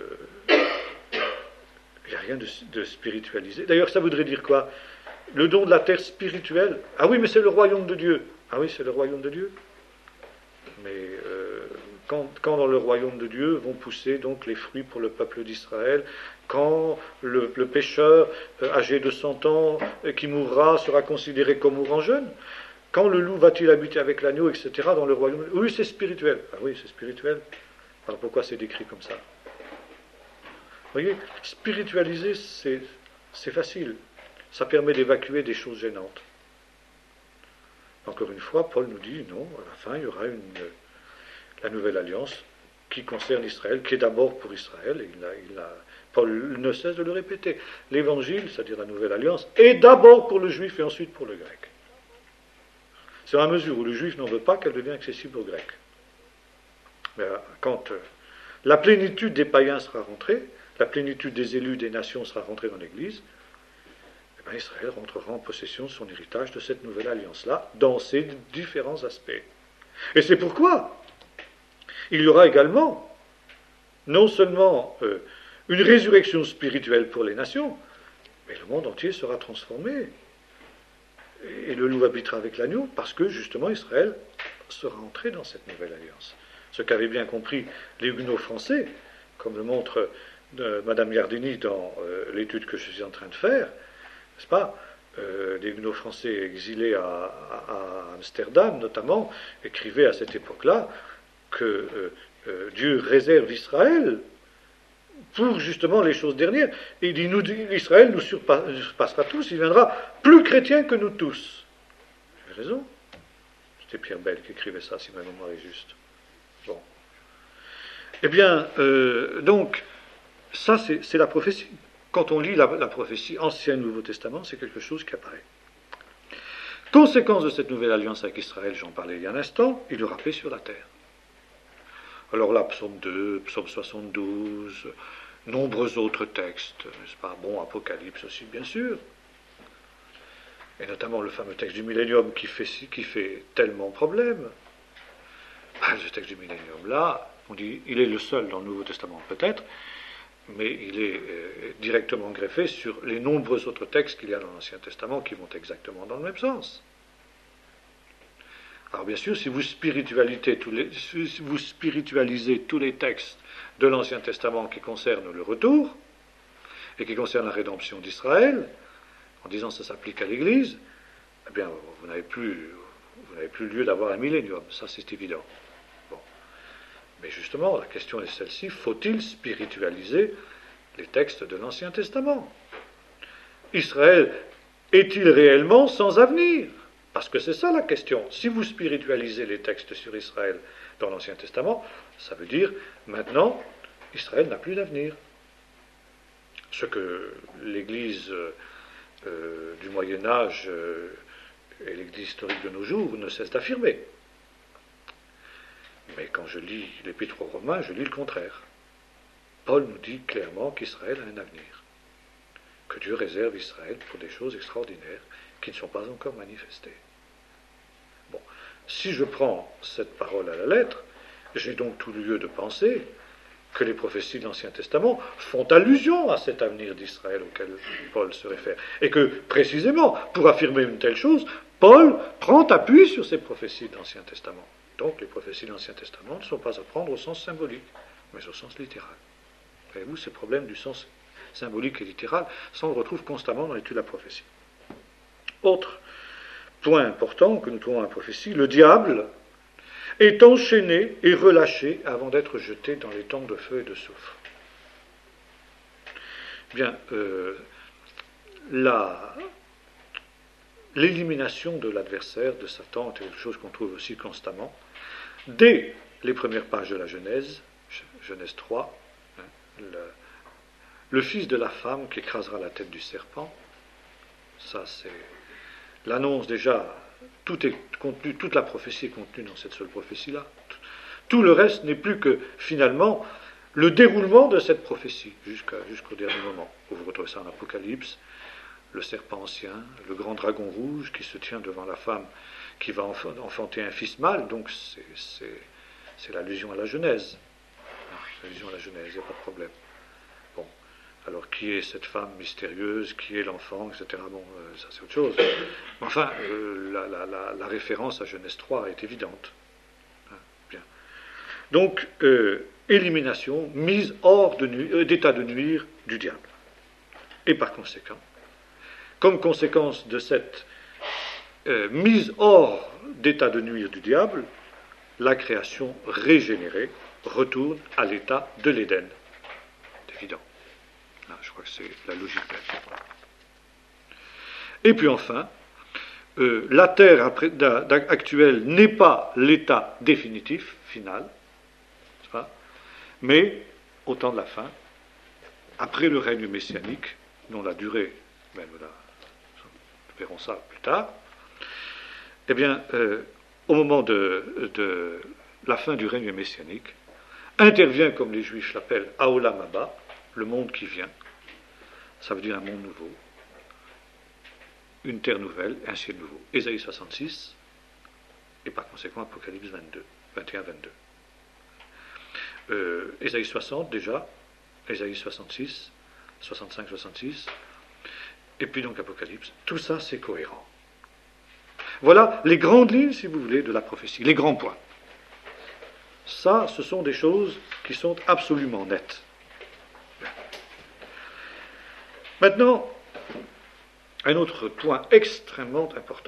il n'y a rien de spiritualisé. D'ailleurs, ça voudrait dire quoi? Le don de la terre spirituelle. Ah oui, mais c'est le royaume de Dieu. Ah oui, c'est le royaume de Dieu. Mais quand dans le royaume de Dieu vont pousser donc les fruits pour le peuple d'Israël, quand le pécheur âgé de 100 ans qui mourra sera considéré comme mourant jeune, quand le loup va-t-il habiter avec l'agneau, etc. dans le royaume de Dieu. Oui, c'est spirituel. Ah oui, c'est spirituel. Alors pourquoi c'est décrit comme ça? Vous voyez, spiritualiser, c'est facile. Ça permet d'évacuer des choses gênantes. Encore une fois, Paul nous dit, non, à la fin, il y aura la nouvelle alliance qui concerne Israël, qui est d'abord pour Israël, et Paul ne cesse de le répéter. L'évangile, c'est-à-dire la nouvelle alliance, est d'abord pour le juif et ensuite pour le grec. C'est à mesure où le juif n'en veut pas qu'elle devient accessible au grec. Mais quand la plénitude des païens sera rentrée, la plénitude des élus des nations sera rentrée dans l'Église, Israël rentrera en possession de son héritage de cette nouvelle alliance-là, dans ses différents aspects. Et c'est pourquoi il y aura également non seulement une résurrection spirituelle pour les nations, mais le monde entier sera transformé. Et le loup habitera avec l'agneau, parce que justement Israël sera entré dans cette nouvelle alliance. Ce qu'avaient bien compris les huguenots français, comme le montre Madame Yardini dans l'étude que je suis en train de faire, n'est-ce pas? Les huguenots français exilés à Amsterdam, notamment, écrivaient à cette époque-là que Dieu réserve Israël pour justement les choses dernières. Et il dit, Israël nous surpassera tous, il viendra plus chrétien que nous tous. Il avait raison. C'était Pierre Bell qui écrivait ça, si ma mémoire est juste. Bon. Eh bien, donc, ça c'est la prophétie. Quand on lit la prophétie Ancien et Nouveau Testament, c'est quelque chose qui apparaît. Conséquence de cette nouvelle alliance avec Israël, j'en parlais il y a un instant, il y aura paix sur la terre. Alors là, psaume 2, psaume 72, nombreux autres textes, n'est-ce pas? Bon, Apocalypse aussi, bien sûr. Et notamment le fameux texte du millénium qui fait tellement problème. Ce texte du millénium, là, on dit, il est le seul dans le Nouveau Testament, peut-être, mais il est directement greffé sur les nombreux autres textes qu'il y a dans l'Ancien Testament qui vont exactement dans le même sens. Alors bien sûr, si vous spiritualisez tous les textes de l'Ancien Testament qui concernent le retour et qui concernent la rédemption d'Israël, en disant que ça s'applique à l'Église, eh bien, vous n'avez plus lieu d'avoir un millénium, ça c'est évident. Bon. Mais justement, la question est celle-ci, faut-il spiritualiser les textes de l'Ancien Testament? Israël est-il réellement sans avenir? Parce que c'est ça la question. Si vous spiritualisez les textes sur Israël dans l'Ancien Testament, ça veut dire, maintenant, Israël n'a plus d'avenir. Ce que l'Église du Moyen-Âge et l'Église historique de nos jours ne cessent d'affirmer. Mais quand je lis l'Épître aux Romains, je lis le contraire. Paul nous dit clairement qu'Israël a un avenir, que Dieu réserve Israël pour des choses extraordinaires qui ne sont pas encore manifestées. Bon, si je prends cette parole à la lettre, j'ai donc tout lieu de penser que les prophéties de l'Ancien Testament font allusion à cet avenir d'Israël auquel Paul se réfère. Et que, précisément, pour affirmer une telle chose, Paul prend appui sur ces prophéties de l'Ancien Testament. Donc les prophéties de l'Ancien Testament ne sont pas à prendre au sens symbolique, mais au sens littéral. Voyez-vous, ces problèmes du sens symbolique et littéral, ça on le retrouve constamment dans l'étude de la prophétie. Autre point important que nous trouvons dans la prophétie, le diable est enchaîné et relâché avant d'être jeté dans les temps de feu et de soufre. Bien, l'élimination de l'adversaire, de Satan, est quelque chose qu'on trouve aussi constamment. Dès les premières pages de la Genèse, Genèse 3, le fils de la femme qui écrasera la tête du serpent, ça c'est l'annonce déjà, tout est contenu, toute la prophétie est contenue dans cette seule prophétie-là. Tout le reste n'est plus que finalement le déroulement de cette prophétie jusqu'au dernier moment. Vous retrouvez ça en Apocalypse, le serpent ancien, le grand dragon rouge qui se tient devant la femme qui va enfanter un fils mâle, donc c'est l'allusion à la Genèse. C'est l'allusion à la Genèse, il n'y a pas de problème. Bon, alors qui est cette femme mystérieuse, qui est l'enfant, etc. Bon, ça c'est autre chose. Enfin, la référence à Genèse 3 est évidente. Bien. Donc, élimination, mise hors d'état de nuire du diable. Et par conséquent, comme conséquence de cette mise hors d'état de nuire du diable, la création régénérée retourne à l'état de l'Éden. C'est évident. Là, je crois que c'est la logique même. Et puis enfin, la terre actuelle n'est pas l'état définitif, final, mais au temps de la fin, après le règne messianique, dont la durée, même là, nous verrons ça plus tard, eh bien, au moment de la fin du règne messianique, intervient, comme les Juifs l'appellent, Haolam Haba, le monde qui vient. Ça veut dire un monde nouveau, une terre nouvelle, un ciel nouveau. Ésaïe 66, et par conséquent Apocalypse 21-22. Ésaïe 60 déjà, Ésaïe 66, 65-66, et puis donc Apocalypse. Tout ça, c'est cohérent. Voilà les grandes lignes, si vous voulez, de la prophétie, les grands points. Ça, ce sont des choses qui sont absolument nettes. Maintenant, un autre point extrêmement important.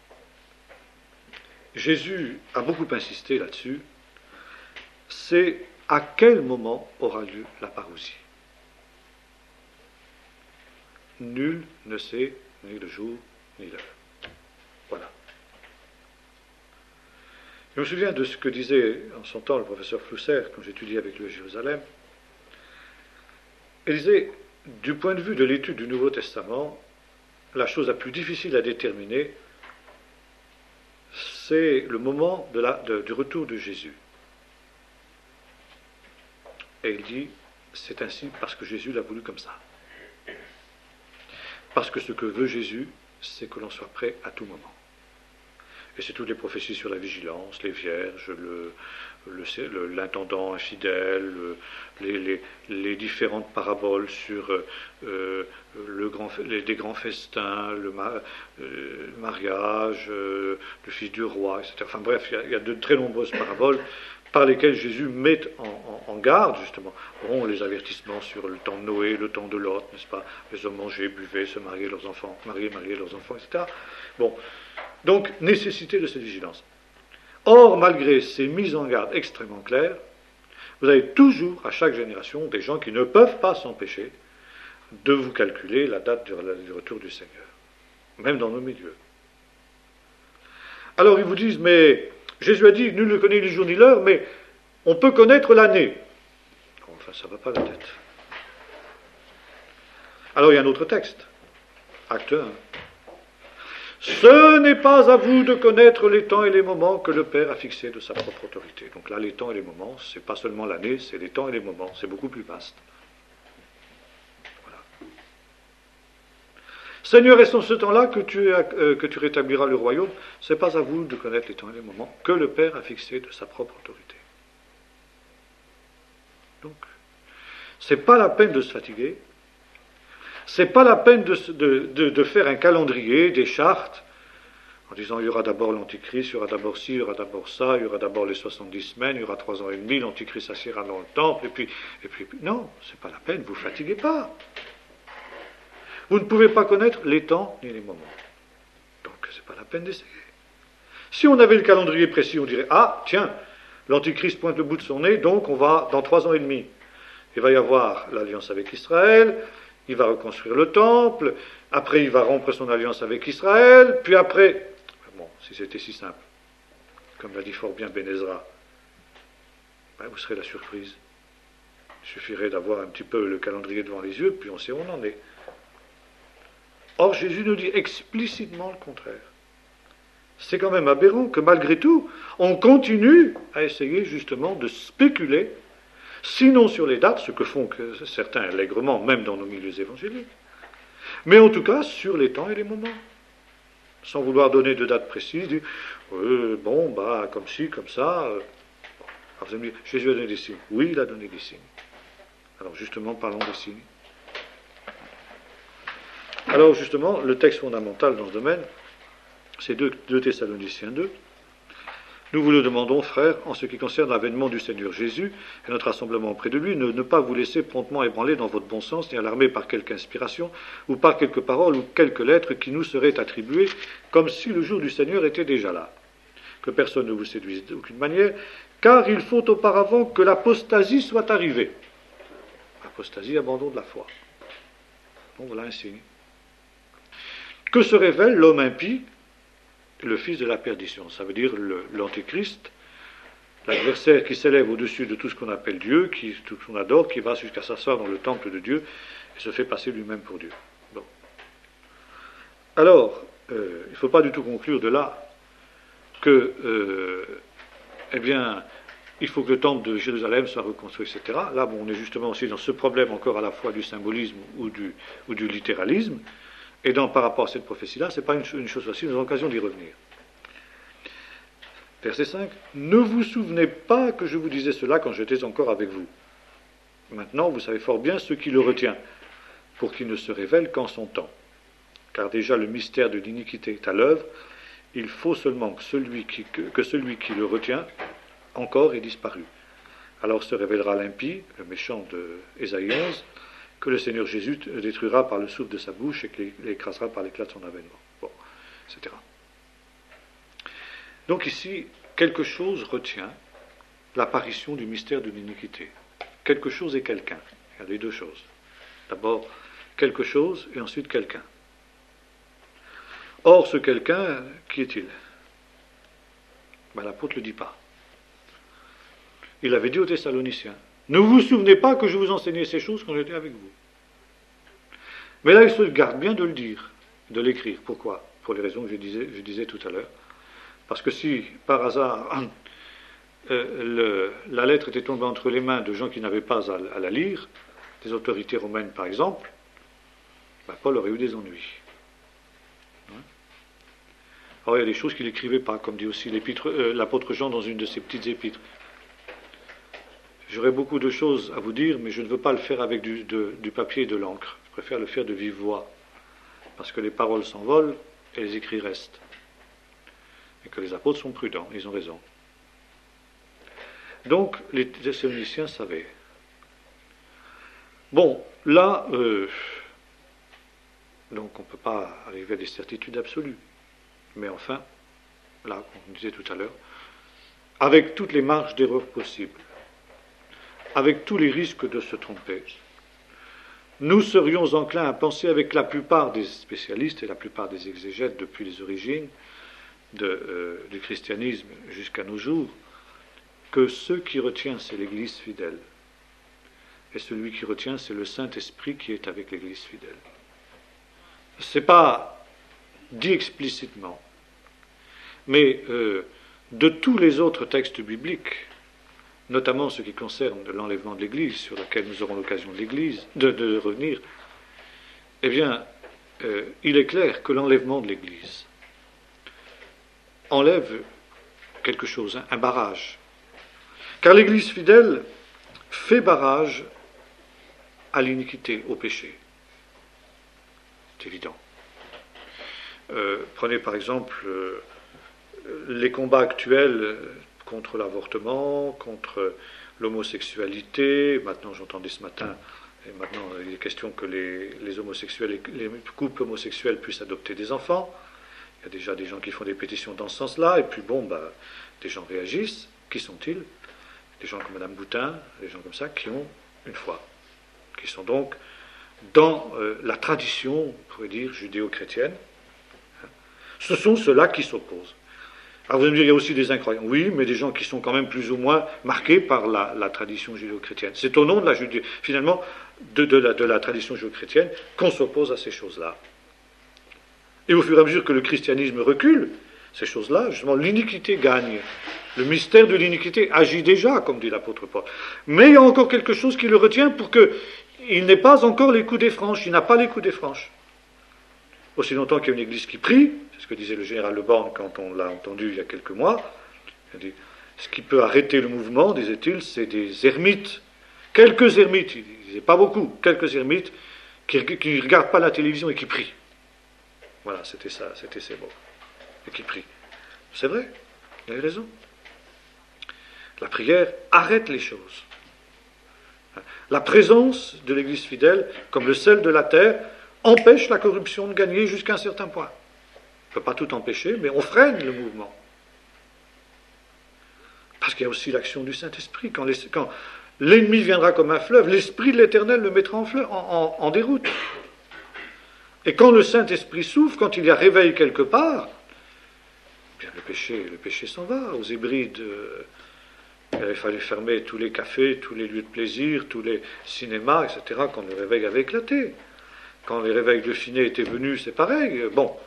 Jésus a beaucoup insisté là-dessus, c'est à quel moment aura lieu la parousie. nul ne sait ni le jour ni l'heure. Voilà. Je me souviens de ce que disait en son temps le professeur Flousser, quand j'étudiais avec lui à Jérusalem. Il disait, du point de vue de l'étude du Nouveau Testament, la chose la plus difficile à déterminer, c'est le moment du retour de Jésus. Et il dit, c'est ainsi parce que Jésus l'a voulu comme ça. Parce que ce que veut Jésus, c'est que l'on soit prêt à tout moment. Et c'est toutes les prophéties sur la vigilance, les vierges, l'intendant infidèle, les différentes paraboles sur des grands festins, le mariage, le fils du roi, etc. Enfin bref, il y a de très nombreuses paraboles par lesquelles Jésus met en garde, justement. Bon, les avertissements sur le temps de Noé, le temps de Lot, n'est-ce pas? Les hommes mangeaient, buvaient, se mariaient leurs enfants, mariaient leurs enfants, etc. Bon. Donc, nécessité de cette vigilance. Or, malgré ces mises en garde extrêmement claires, vous avez toujours, à chaque génération, des gens qui ne peuvent pas s'empêcher de vous calculer la date du retour du Seigneur, même dans nos milieux. Alors, ils vous disent, mais Jésus a dit, nul ne connaît ni le jour ni l'heure, mais on peut connaître l'année. Enfin, ça ne va pas la tête. Alors, il y a un autre texte, Acte 1. Ce n'est pas à vous de connaître les temps et les moments que le Père a fixés de sa propre autorité. Donc là, les temps et les moments, ce n'est pas seulement l'année, c'est les temps et les moments, c'est beaucoup plus vaste. Voilà. Seigneur, est-ce en ce temps-là que tu rétabliras le royaume? Ce n'est pas à vous de connaître les temps et les moments que le Père a fixés de sa propre autorité. Donc, ce n'est pas la peine de se fatiguer. C'est pas la peine de faire un calendrier, des chartes, en disant il y aura d'abord l'Antichrist, il y aura d'abord ci, il y aura d'abord ça, il y aura d'abord les 70 semaines, il y aura 3 ans et demi, l'Antichrist s'assiera dans le temple, et puis non, c'est pas la peine, vous ne fatiguez pas. Vous ne pouvez pas connaître les temps ni les moments. Donc c'est pas la peine d'essayer. Si on avait le calendrier précis, on dirait, ah, tiens, l'Antichrist pointe le bout de son nez, donc on va, dans 3 ans et demi, il va y avoir l'alliance avec Israël, il va reconstruire le temple, après il va rompre son alliance avec Israël, puis après, bon, si c'était si simple, comme l'a dit fort bien Ben Ezra, ben vous serez la surprise. Il suffirait d'avoir un petit peu le calendrier devant les yeux, puis on sait où on en est. Or, Jésus nous dit explicitement le contraire. C'est quand même aberrant que malgré tout, on continue à essayer justement de spéculer, sinon sur les dates, ce que font certains allègrement, même dans nos milieux évangéliques, mais en tout cas sur les temps et les moments. Sans vouloir donner de dates précises, dire, bon, bah, comme ci, comme ça. Alors vous allez me dire, Jésus a donné des signes. Oui, il a donné des signes. Alors justement, parlons des signes. Alors justement, le texte fondamental dans ce domaine, c'est 2 Thessaloniciens 2. Nous vous le demandons, frères, en ce qui concerne l'avènement du Seigneur Jésus et notre rassemblement auprès de lui, ne pas vous laisser promptement ébranler dans votre bon sens, ni alarmer par quelque inspiration, ou par quelques paroles, ou quelques lettres qui nous seraient attribuées, comme si le jour du Seigneur était déjà là. Que personne ne vous séduise d'aucune manière, car il faut auparavant que l'apostasie soit arrivée. Apostasie, abandon de la foi. Donc voilà un signe. Que se révèle l'homme impie, le fils de la perdition, ça veut dire l'antéchrist, l'adversaire qui s'élève au-dessus de tout ce qu'on appelle Dieu, tout ce qu'on adore, qui va jusqu'à s'asseoir dans le temple de Dieu et se fait passer lui-même pour Dieu. Bon. Alors, il ne faut pas du tout conclure de là que, eh bien, il faut que le temple de Jérusalem soit reconstruit, etc. Là, bon, on est justement aussi dans ce problème encore à la fois du symbolisme ou du littéralisme. Et par rapport à cette prophétie-là, ce n'est pas une chose facile, nous avons l'occasion d'y revenir. Verset 5. Ne vous souvenez pas que je vous disais cela quand j'étais encore avec vous. Maintenant, vous savez fort bien ce qui le retient, pour qu'il ne se révèle qu'en son temps. Car déjà le mystère de l'iniquité est à l'œuvre, il faut seulement que celui qui le retient encore ait disparu. Alors se révélera l'impie, le méchant de Ésaïe 11, que le Seigneur Jésus détruira par le souffle de sa bouche et qu'il l'écrasera par l'éclat de son avènement. Bon, etc. Donc ici, quelque chose retient l'apparition du mystère de l'iniquité. Quelque chose et quelqu'un. Il y a les 2 choses. D'abord, quelque chose et ensuite quelqu'un. Or, ce quelqu'un, qui est-il? L'apôtre ne le dit pas. Il avait dit aux Thessaloniciens, ne vous souvenez pas que je vous enseignais ces choses quand j'étais avec vous. Mais là, il se garde bien de le dire, de l'écrire. Pourquoi? Pour les raisons que je disais tout à l'heure. Parce que si, par hasard, la lettre était tombée entre les mains de gens qui n'avaient pas à la lire, des autorités romaines par exemple, Paul aurait eu des ennuis. Alors il y a des choses qu'il n'écrivait pas, comme dit aussi l'apôtre Jean dans une de ses petites épîtres. J'aurais beaucoup de choses à vous dire, mais je ne veux pas le faire avec du papier et de l'encre. Je préfère le faire de vive voix, parce que les paroles s'envolent et les écrits restent. Et que les apôtres sont prudents, ils ont raison. Donc, les Thessaloniciens savaient. Bon, là, donc on ne peut pas arriver à des certitudes absolues. Mais enfin, là, comme on disait tout à l'heure, avec toutes les marges d'erreur possibles, avec tous les risques de se tromper, nous serions enclins à penser avec la plupart des spécialistes et la plupart des exégètes depuis les origines du christianisme jusqu'à nos jours, que ce qui retient, c'est l'Église fidèle. Et celui qui retient, c'est le Saint-Esprit qui est avec l'Église fidèle. Ce n'est pas dit explicitement, mais de tous les autres textes bibliques, notamment ce qui concerne l'enlèvement de l'Église, sur laquelle nous aurons l'occasion de revenir, eh bien, il est clair que l'enlèvement de l'Église enlève quelque chose, un barrage. Car l'Église fidèle fait barrage à l'iniquité, au péché. C'est évident. Prenez par exemple les combats actuels contre l'avortement, contre l'homosexualité. Maintenant, j'entendais ce matin, et maintenant il est question que les homosexuels, les couples homosexuels puissent adopter des enfants. Il y a déjà des gens qui font des pétitions dans ce sens-là, et puis des gens réagissent. Qui sont-ils? Des gens comme Mme Boutin, des gens comme ça, qui ont une foi, qui sont donc dans la tradition, on pourrait dire, judéo-chrétienne. Ce sont ceux-là qui s'opposent. Alors vous allez me dire, il y a aussi des incroyants. Oui, mais des gens qui sont quand même plus ou moins marqués par la tradition judéo-chrétienne. C'est au nom de finalement de la tradition judéo-chrétienne qu'on s'oppose à ces choses-là. Et au fur et à mesure que le christianisme recule, ces choses-là, justement, l'iniquité gagne. Le mystère de l'iniquité agit déjà, comme dit l'apôtre Paul. Mais il y a encore quelque chose qui le retient pour qu'il n'ait pas encore les coups des franches. Il n'a pas les coups des franches. Aussi longtemps qu'il y a une église qui prie, c'est ce que disait le général Le Borgne quand on l'a entendu il y a quelques mois, il dit, ce qui peut arrêter le mouvement, disait-il, c'est des ermites. Quelques ermites, il ne disait pas beaucoup, quelques ermites qui ne regardent pas la télévision et qui prient. Voilà, c'était ça, c'était ces mots. Et qui prient. C'est vrai, il avait raison. La prière arrête les choses. La présence de l'Église fidèle, comme le sel de la terre, empêche la corruption de gagner jusqu'à un certain point. On ne peut pas tout empêcher, mais on freine le mouvement. Parce qu'il y a aussi l'action du Saint-Esprit. Quand l'ennemi viendra comme un fleuve, l'Esprit de l'Éternel le mettra en déroute. Et quand le Saint-Esprit souffle, quand il y a réveil quelque part, bien le péché s'en va. Aux Hébrides, il fallait fermer tous les cafés, tous les lieux de plaisir, tous les cinémas, etc., quand le réveil avait éclaté. Quand les réveils de Finet étaient venus, c'est pareil. Bon.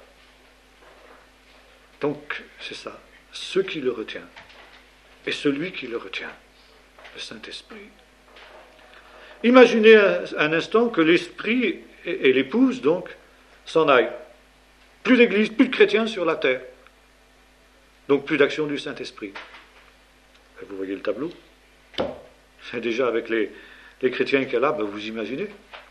Donc, c'est ça. Ce qui le retient. Et celui qui le retient. Le Saint-Esprit. Imaginez un instant que l'Esprit et l'épouse, donc, s'en aillent. Plus d'Église, plus de chrétiens sur la terre. Donc, plus d'action du Saint-Esprit. Vous voyez le tableau? C'est déjà avec les chrétiens qu'il y a là, vous imaginez?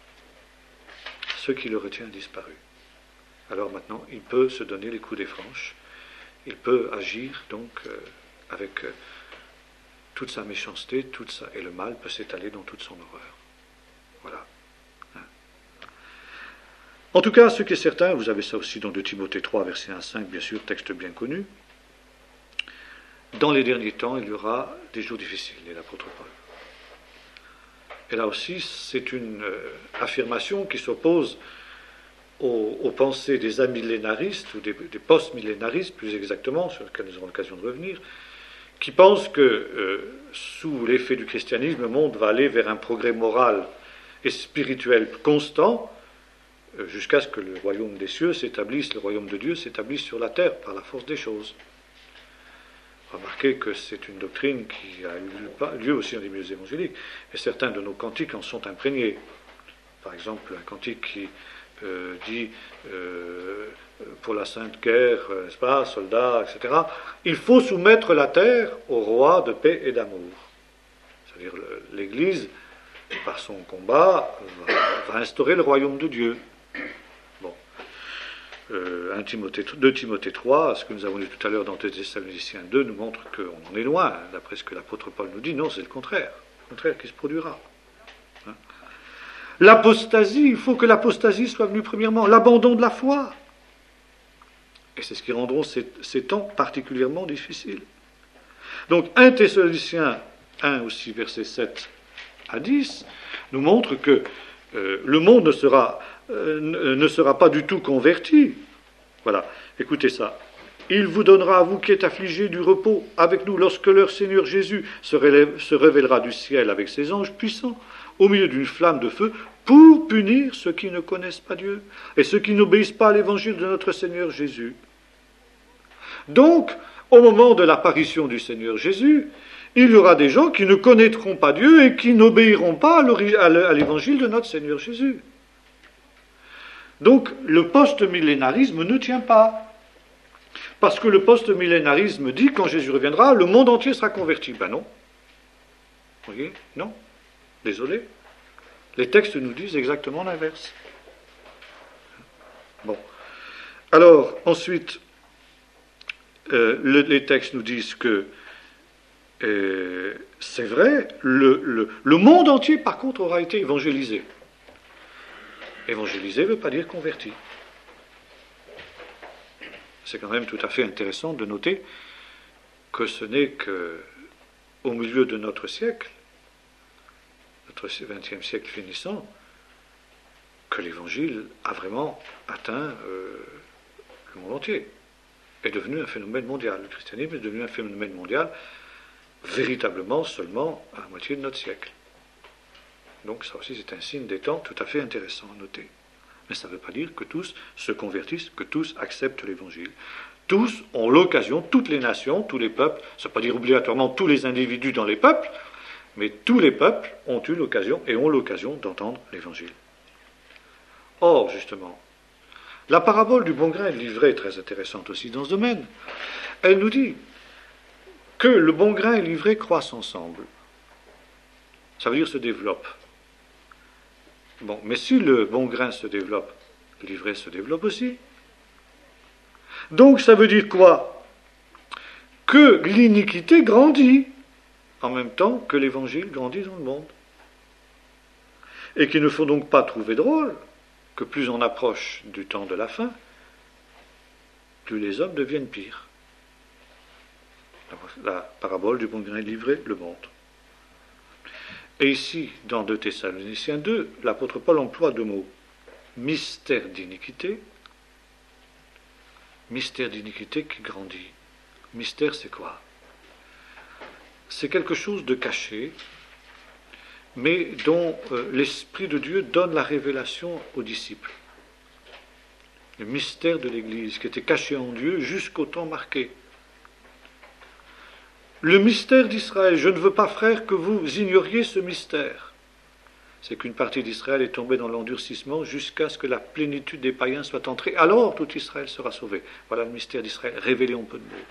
Ce qui le retient a disparu. Alors maintenant, il peut se donner les coups des franches. Il peut agir donc avec toute sa méchanceté, et le mal peut s'étaler dans toute son horreur. Voilà. En tout cas, ce qui est certain, vous avez ça aussi dans 2 Timothée 3, verset 1 à 5, bien sûr, texte bien connu. Dans les derniers temps, il y aura des jours difficiles, dit l'apôtre Paul. Et là aussi, c'est une affirmation qui s'oppose aux pensées des amillénaristes, ou des post-millénaristes plus exactement, sur lesquels nous aurons l'occasion de revenir, qui pensent que sous l'effet du christianisme, le monde va aller vers un progrès moral et spirituel constant, jusqu'à ce que le royaume des cieux s'établisse, le royaume de Dieu s'établisse sur la terre par la force des choses. Remarquez que c'est une doctrine qui a eu lieu aussi dans les milieux évangéliques, et certains de nos cantiques en sont imprégnés. Par exemple, un cantique qui dit pour la sainte guerre, n'est-ce pas, soldats, etc. Il faut soumettre la terre au roi de paix et d'amour. C'est-à-dire l'Église, par son combat, va instaurer le royaume de Dieu. Bon. 2 Timothée 3, ce que nous avons lu tout à l'heure dans Thessaloniciens 2, nous montre qu'on en est loin, d'après ce que l'apôtre Paul nous dit. Non, c'est le contraire qui se produira. L'apostasie, il faut que l'apostasie soit venue premièrement, l'abandon de la foi. Et c'est ce qui rendront ces temps particulièrement difficiles. Donc 1 Thessaloniciens 1 aussi, versets 7 à 10, nous montre que le monde ne sera pas du tout converti. Voilà, écoutez ça. Il vous donnera à vous qui êtes affligés du repos avec nous lorsque leur Seigneur Jésus se révélera du ciel avec ses anges puissants, au milieu d'une flamme de feu, pour punir ceux qui ne connaissent pas Dieu et ceux qui n'obéissent pas à l'évangile de notre Seigneur Jésus. Donc, au moment de l'apparition du Seigneur Jésus, il y aura des gens qui ne connaîtront pas Dieu et qui n'obéiront pas à l'évangile de notre Seigneur Jésus. Donc, le post-millénarisme ne tient pas. Parce que le post-millénarisme dit, quand Jésus reviendra, le monde entier sera converti. Ben non. Vous voyez? Non. Désolé. Les textes nous disent exactement l'inverse. Bon. Alors, ensuite, les textes nous disent que c'est vrai, le monde entier, par contre, aura été évangélisé. Évangélisé ne veut pas dire converti. C'est quand même tout à fait intéressant de noter que ce n'est qu'au milieu de notre siècle, notre XXe siècle finissant, que l'Évangile a vraiment atteint le monde entier, est devenu un phénomène mondial. Le christianisme est devenu un phénomène mondial véritablement seulement à la moitié de notre siècle. Donc ça aussi c'est un signe des temps tout à fait intéressant à noter. Mais ça ne veut pas dire que tous se convertissent, que tous acceptent l'Évangile. Tous ont l'occasion, toutes les nations, tous les peuples, ça ne veut pas dire obligatoirement tous les individus dans les peuples, mais tous les peuples ont eu l'occasion et ont l'occasion d'entendre l'Évangile. Or, justement, la parabole du bon grain et de l'ivraie est très intéressante aussi dans ce domaine. Elle nous dit que le bon grain et l'ivraie croissent ensemble. Ça veut dire se développent. Bon, mais si le bon grain se développe, l'ivraie se développe aussi. Donc ça veut dire quoi? Que l'iniquité grandit en même temps que l'Évangile grandit dans le monde. Et qu'il ne faut donc pas trouver drôle que plus on approche du temps de la fin, plus les hommes deviennent pires. La parabole du bon grain et de l'ivraie le montre. Et ici, dans 2 Thessaloniciens 2, l'apôtre Paul emploie deux mots. Mystère d'iniquité qui grandit. Mystère, c'est quoi? C'est quelque chose de caché, mais dont l'Esprit de Dieu donne la révélation aux disciples. Le mystère de l'Église, qui était caché en Dieu jusqu'au temps marqué. Le mystère d'Israël, je ne veux pas, frères, que vous ignoriez ce mystère. C'est qu'une partie d'Israël est tombée dans l'endurcissement jusqu'à ce que la plénitude des païens soit entrée. Alors tout Israël sera sauvé. Voilà le mystère d'Israël, révélé en peu de mots.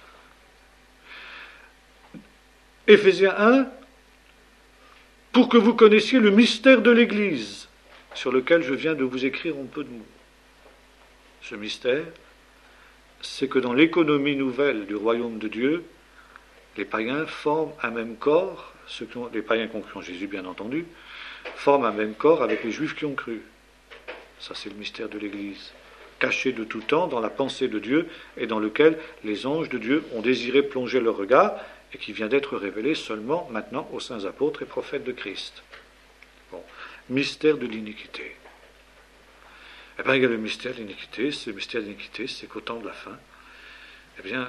Éphésiens 1, pour que vous connaissiez le mystère de l'Église, sur lequel je viens de vous écrire en peu de mots. Ce mystère, c'est que dans l'économie nouvelle du royaume de Dieu, les païens forment un même corps, les païens qui ont cru en Jésus bien entendu, forment un même corps avec les Juifs qui ont cru. Ça c'est le mystère de l'Église, caché de tout temps dans la pensée de Dieu et dans lequel les anges de Dieu ont désiré plonger leur regard et qui vient d'être révélé seulement maintenant aux saints apôtres et prophètes de Christ. Bon. Mystère de l'iniquité. Eh bien, il y a le mystère de l'iniquité. Ce mystère de l'iniquité, c'est qu'au temps de la fin, eh bien,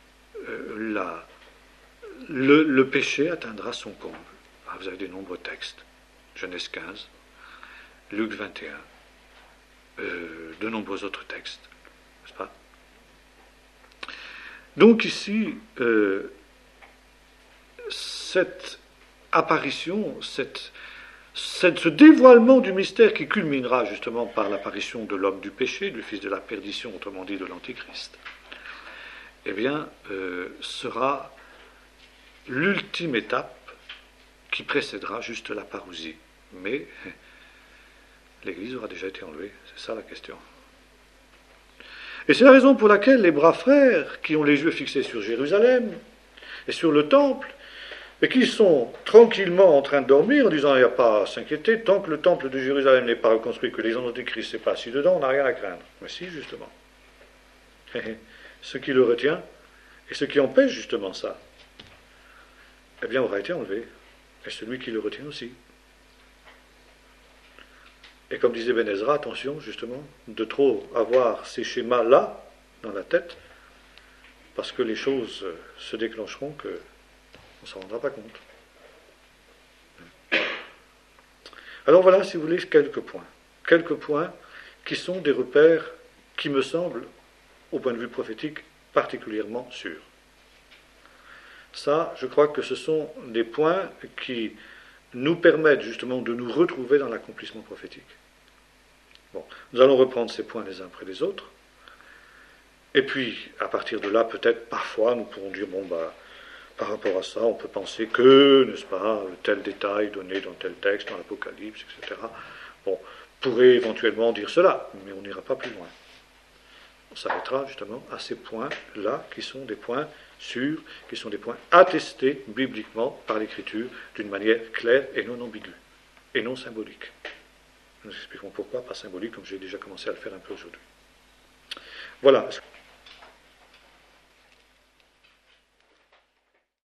le péché atteindra son comble. Ah, vous avez de nombreux textes. Genèse 15, Luc 21, de nombreux autres textes. N'est-ce pas? Donc ici, cette apparition, ce dévoilement du mystère qui culminera justement par l'apparition de l'homme du péché, du fils de la perdition, autrement dit de l'Antichrist, eh bien, sera l'ultime étape qui précédera juste la parousie. Mais l'Église aura déjà été enlevée, c'est ça la question. Et c'est la raison pour laquelle les braves frères, qui ont les yeux fixés sur Jérusalem et sur le temple, et qui sont tranquillement en train de dormir en disant il n'y a pas à s'inquiéter, tant que le temple de Jérusalem n'est pas reconstruit, que les anges de Christ n'est pas assis dedans, on n'a rien à craindre. Mais si, justement. Ce qui le retient, et ce qui empêche justement ça, eh bien, aura été enlevé. Et celui qui le retient aussi. Et comme disait Ben Ezra, attention, justement, de trop avoir ces schémas-là, dans la tête, parce que les choses se déclencheront qu'on ne s'en rendra pas compte. Alors voilà, si vous voulez, quelques points. Quelques points qui sont des repères qui me semblent, au point de vue prophétique, particulièrement sûrs. Ça, je crois que ce sont des points qui nous permettent justement de nous retrouver dans l'accomplissement prophétique. Bon, nous allons reprendre ces points les uns après les autres. Et puis, à partir de là, peut-être, parfois, nous pourrons dire, par rapport à ça, on peut penser que, n'est-ce pas, tel détail donné dans tel texte, dans l'Apocalypse, etc., pourrait éventuellement dire cela, mais on n'ira pas plus loin. On s'arrêtera justement à ces points-là, qui sont des points sûrs, qui sont des points attestés bibliquement par l'Écriture d'une manière claire et non ambiguë, et non symbolique. Nous expliquerons pourquoi, pas symbolique, comme j'ai déjà commencé à le faire un peu aujourd'hui. Voilà.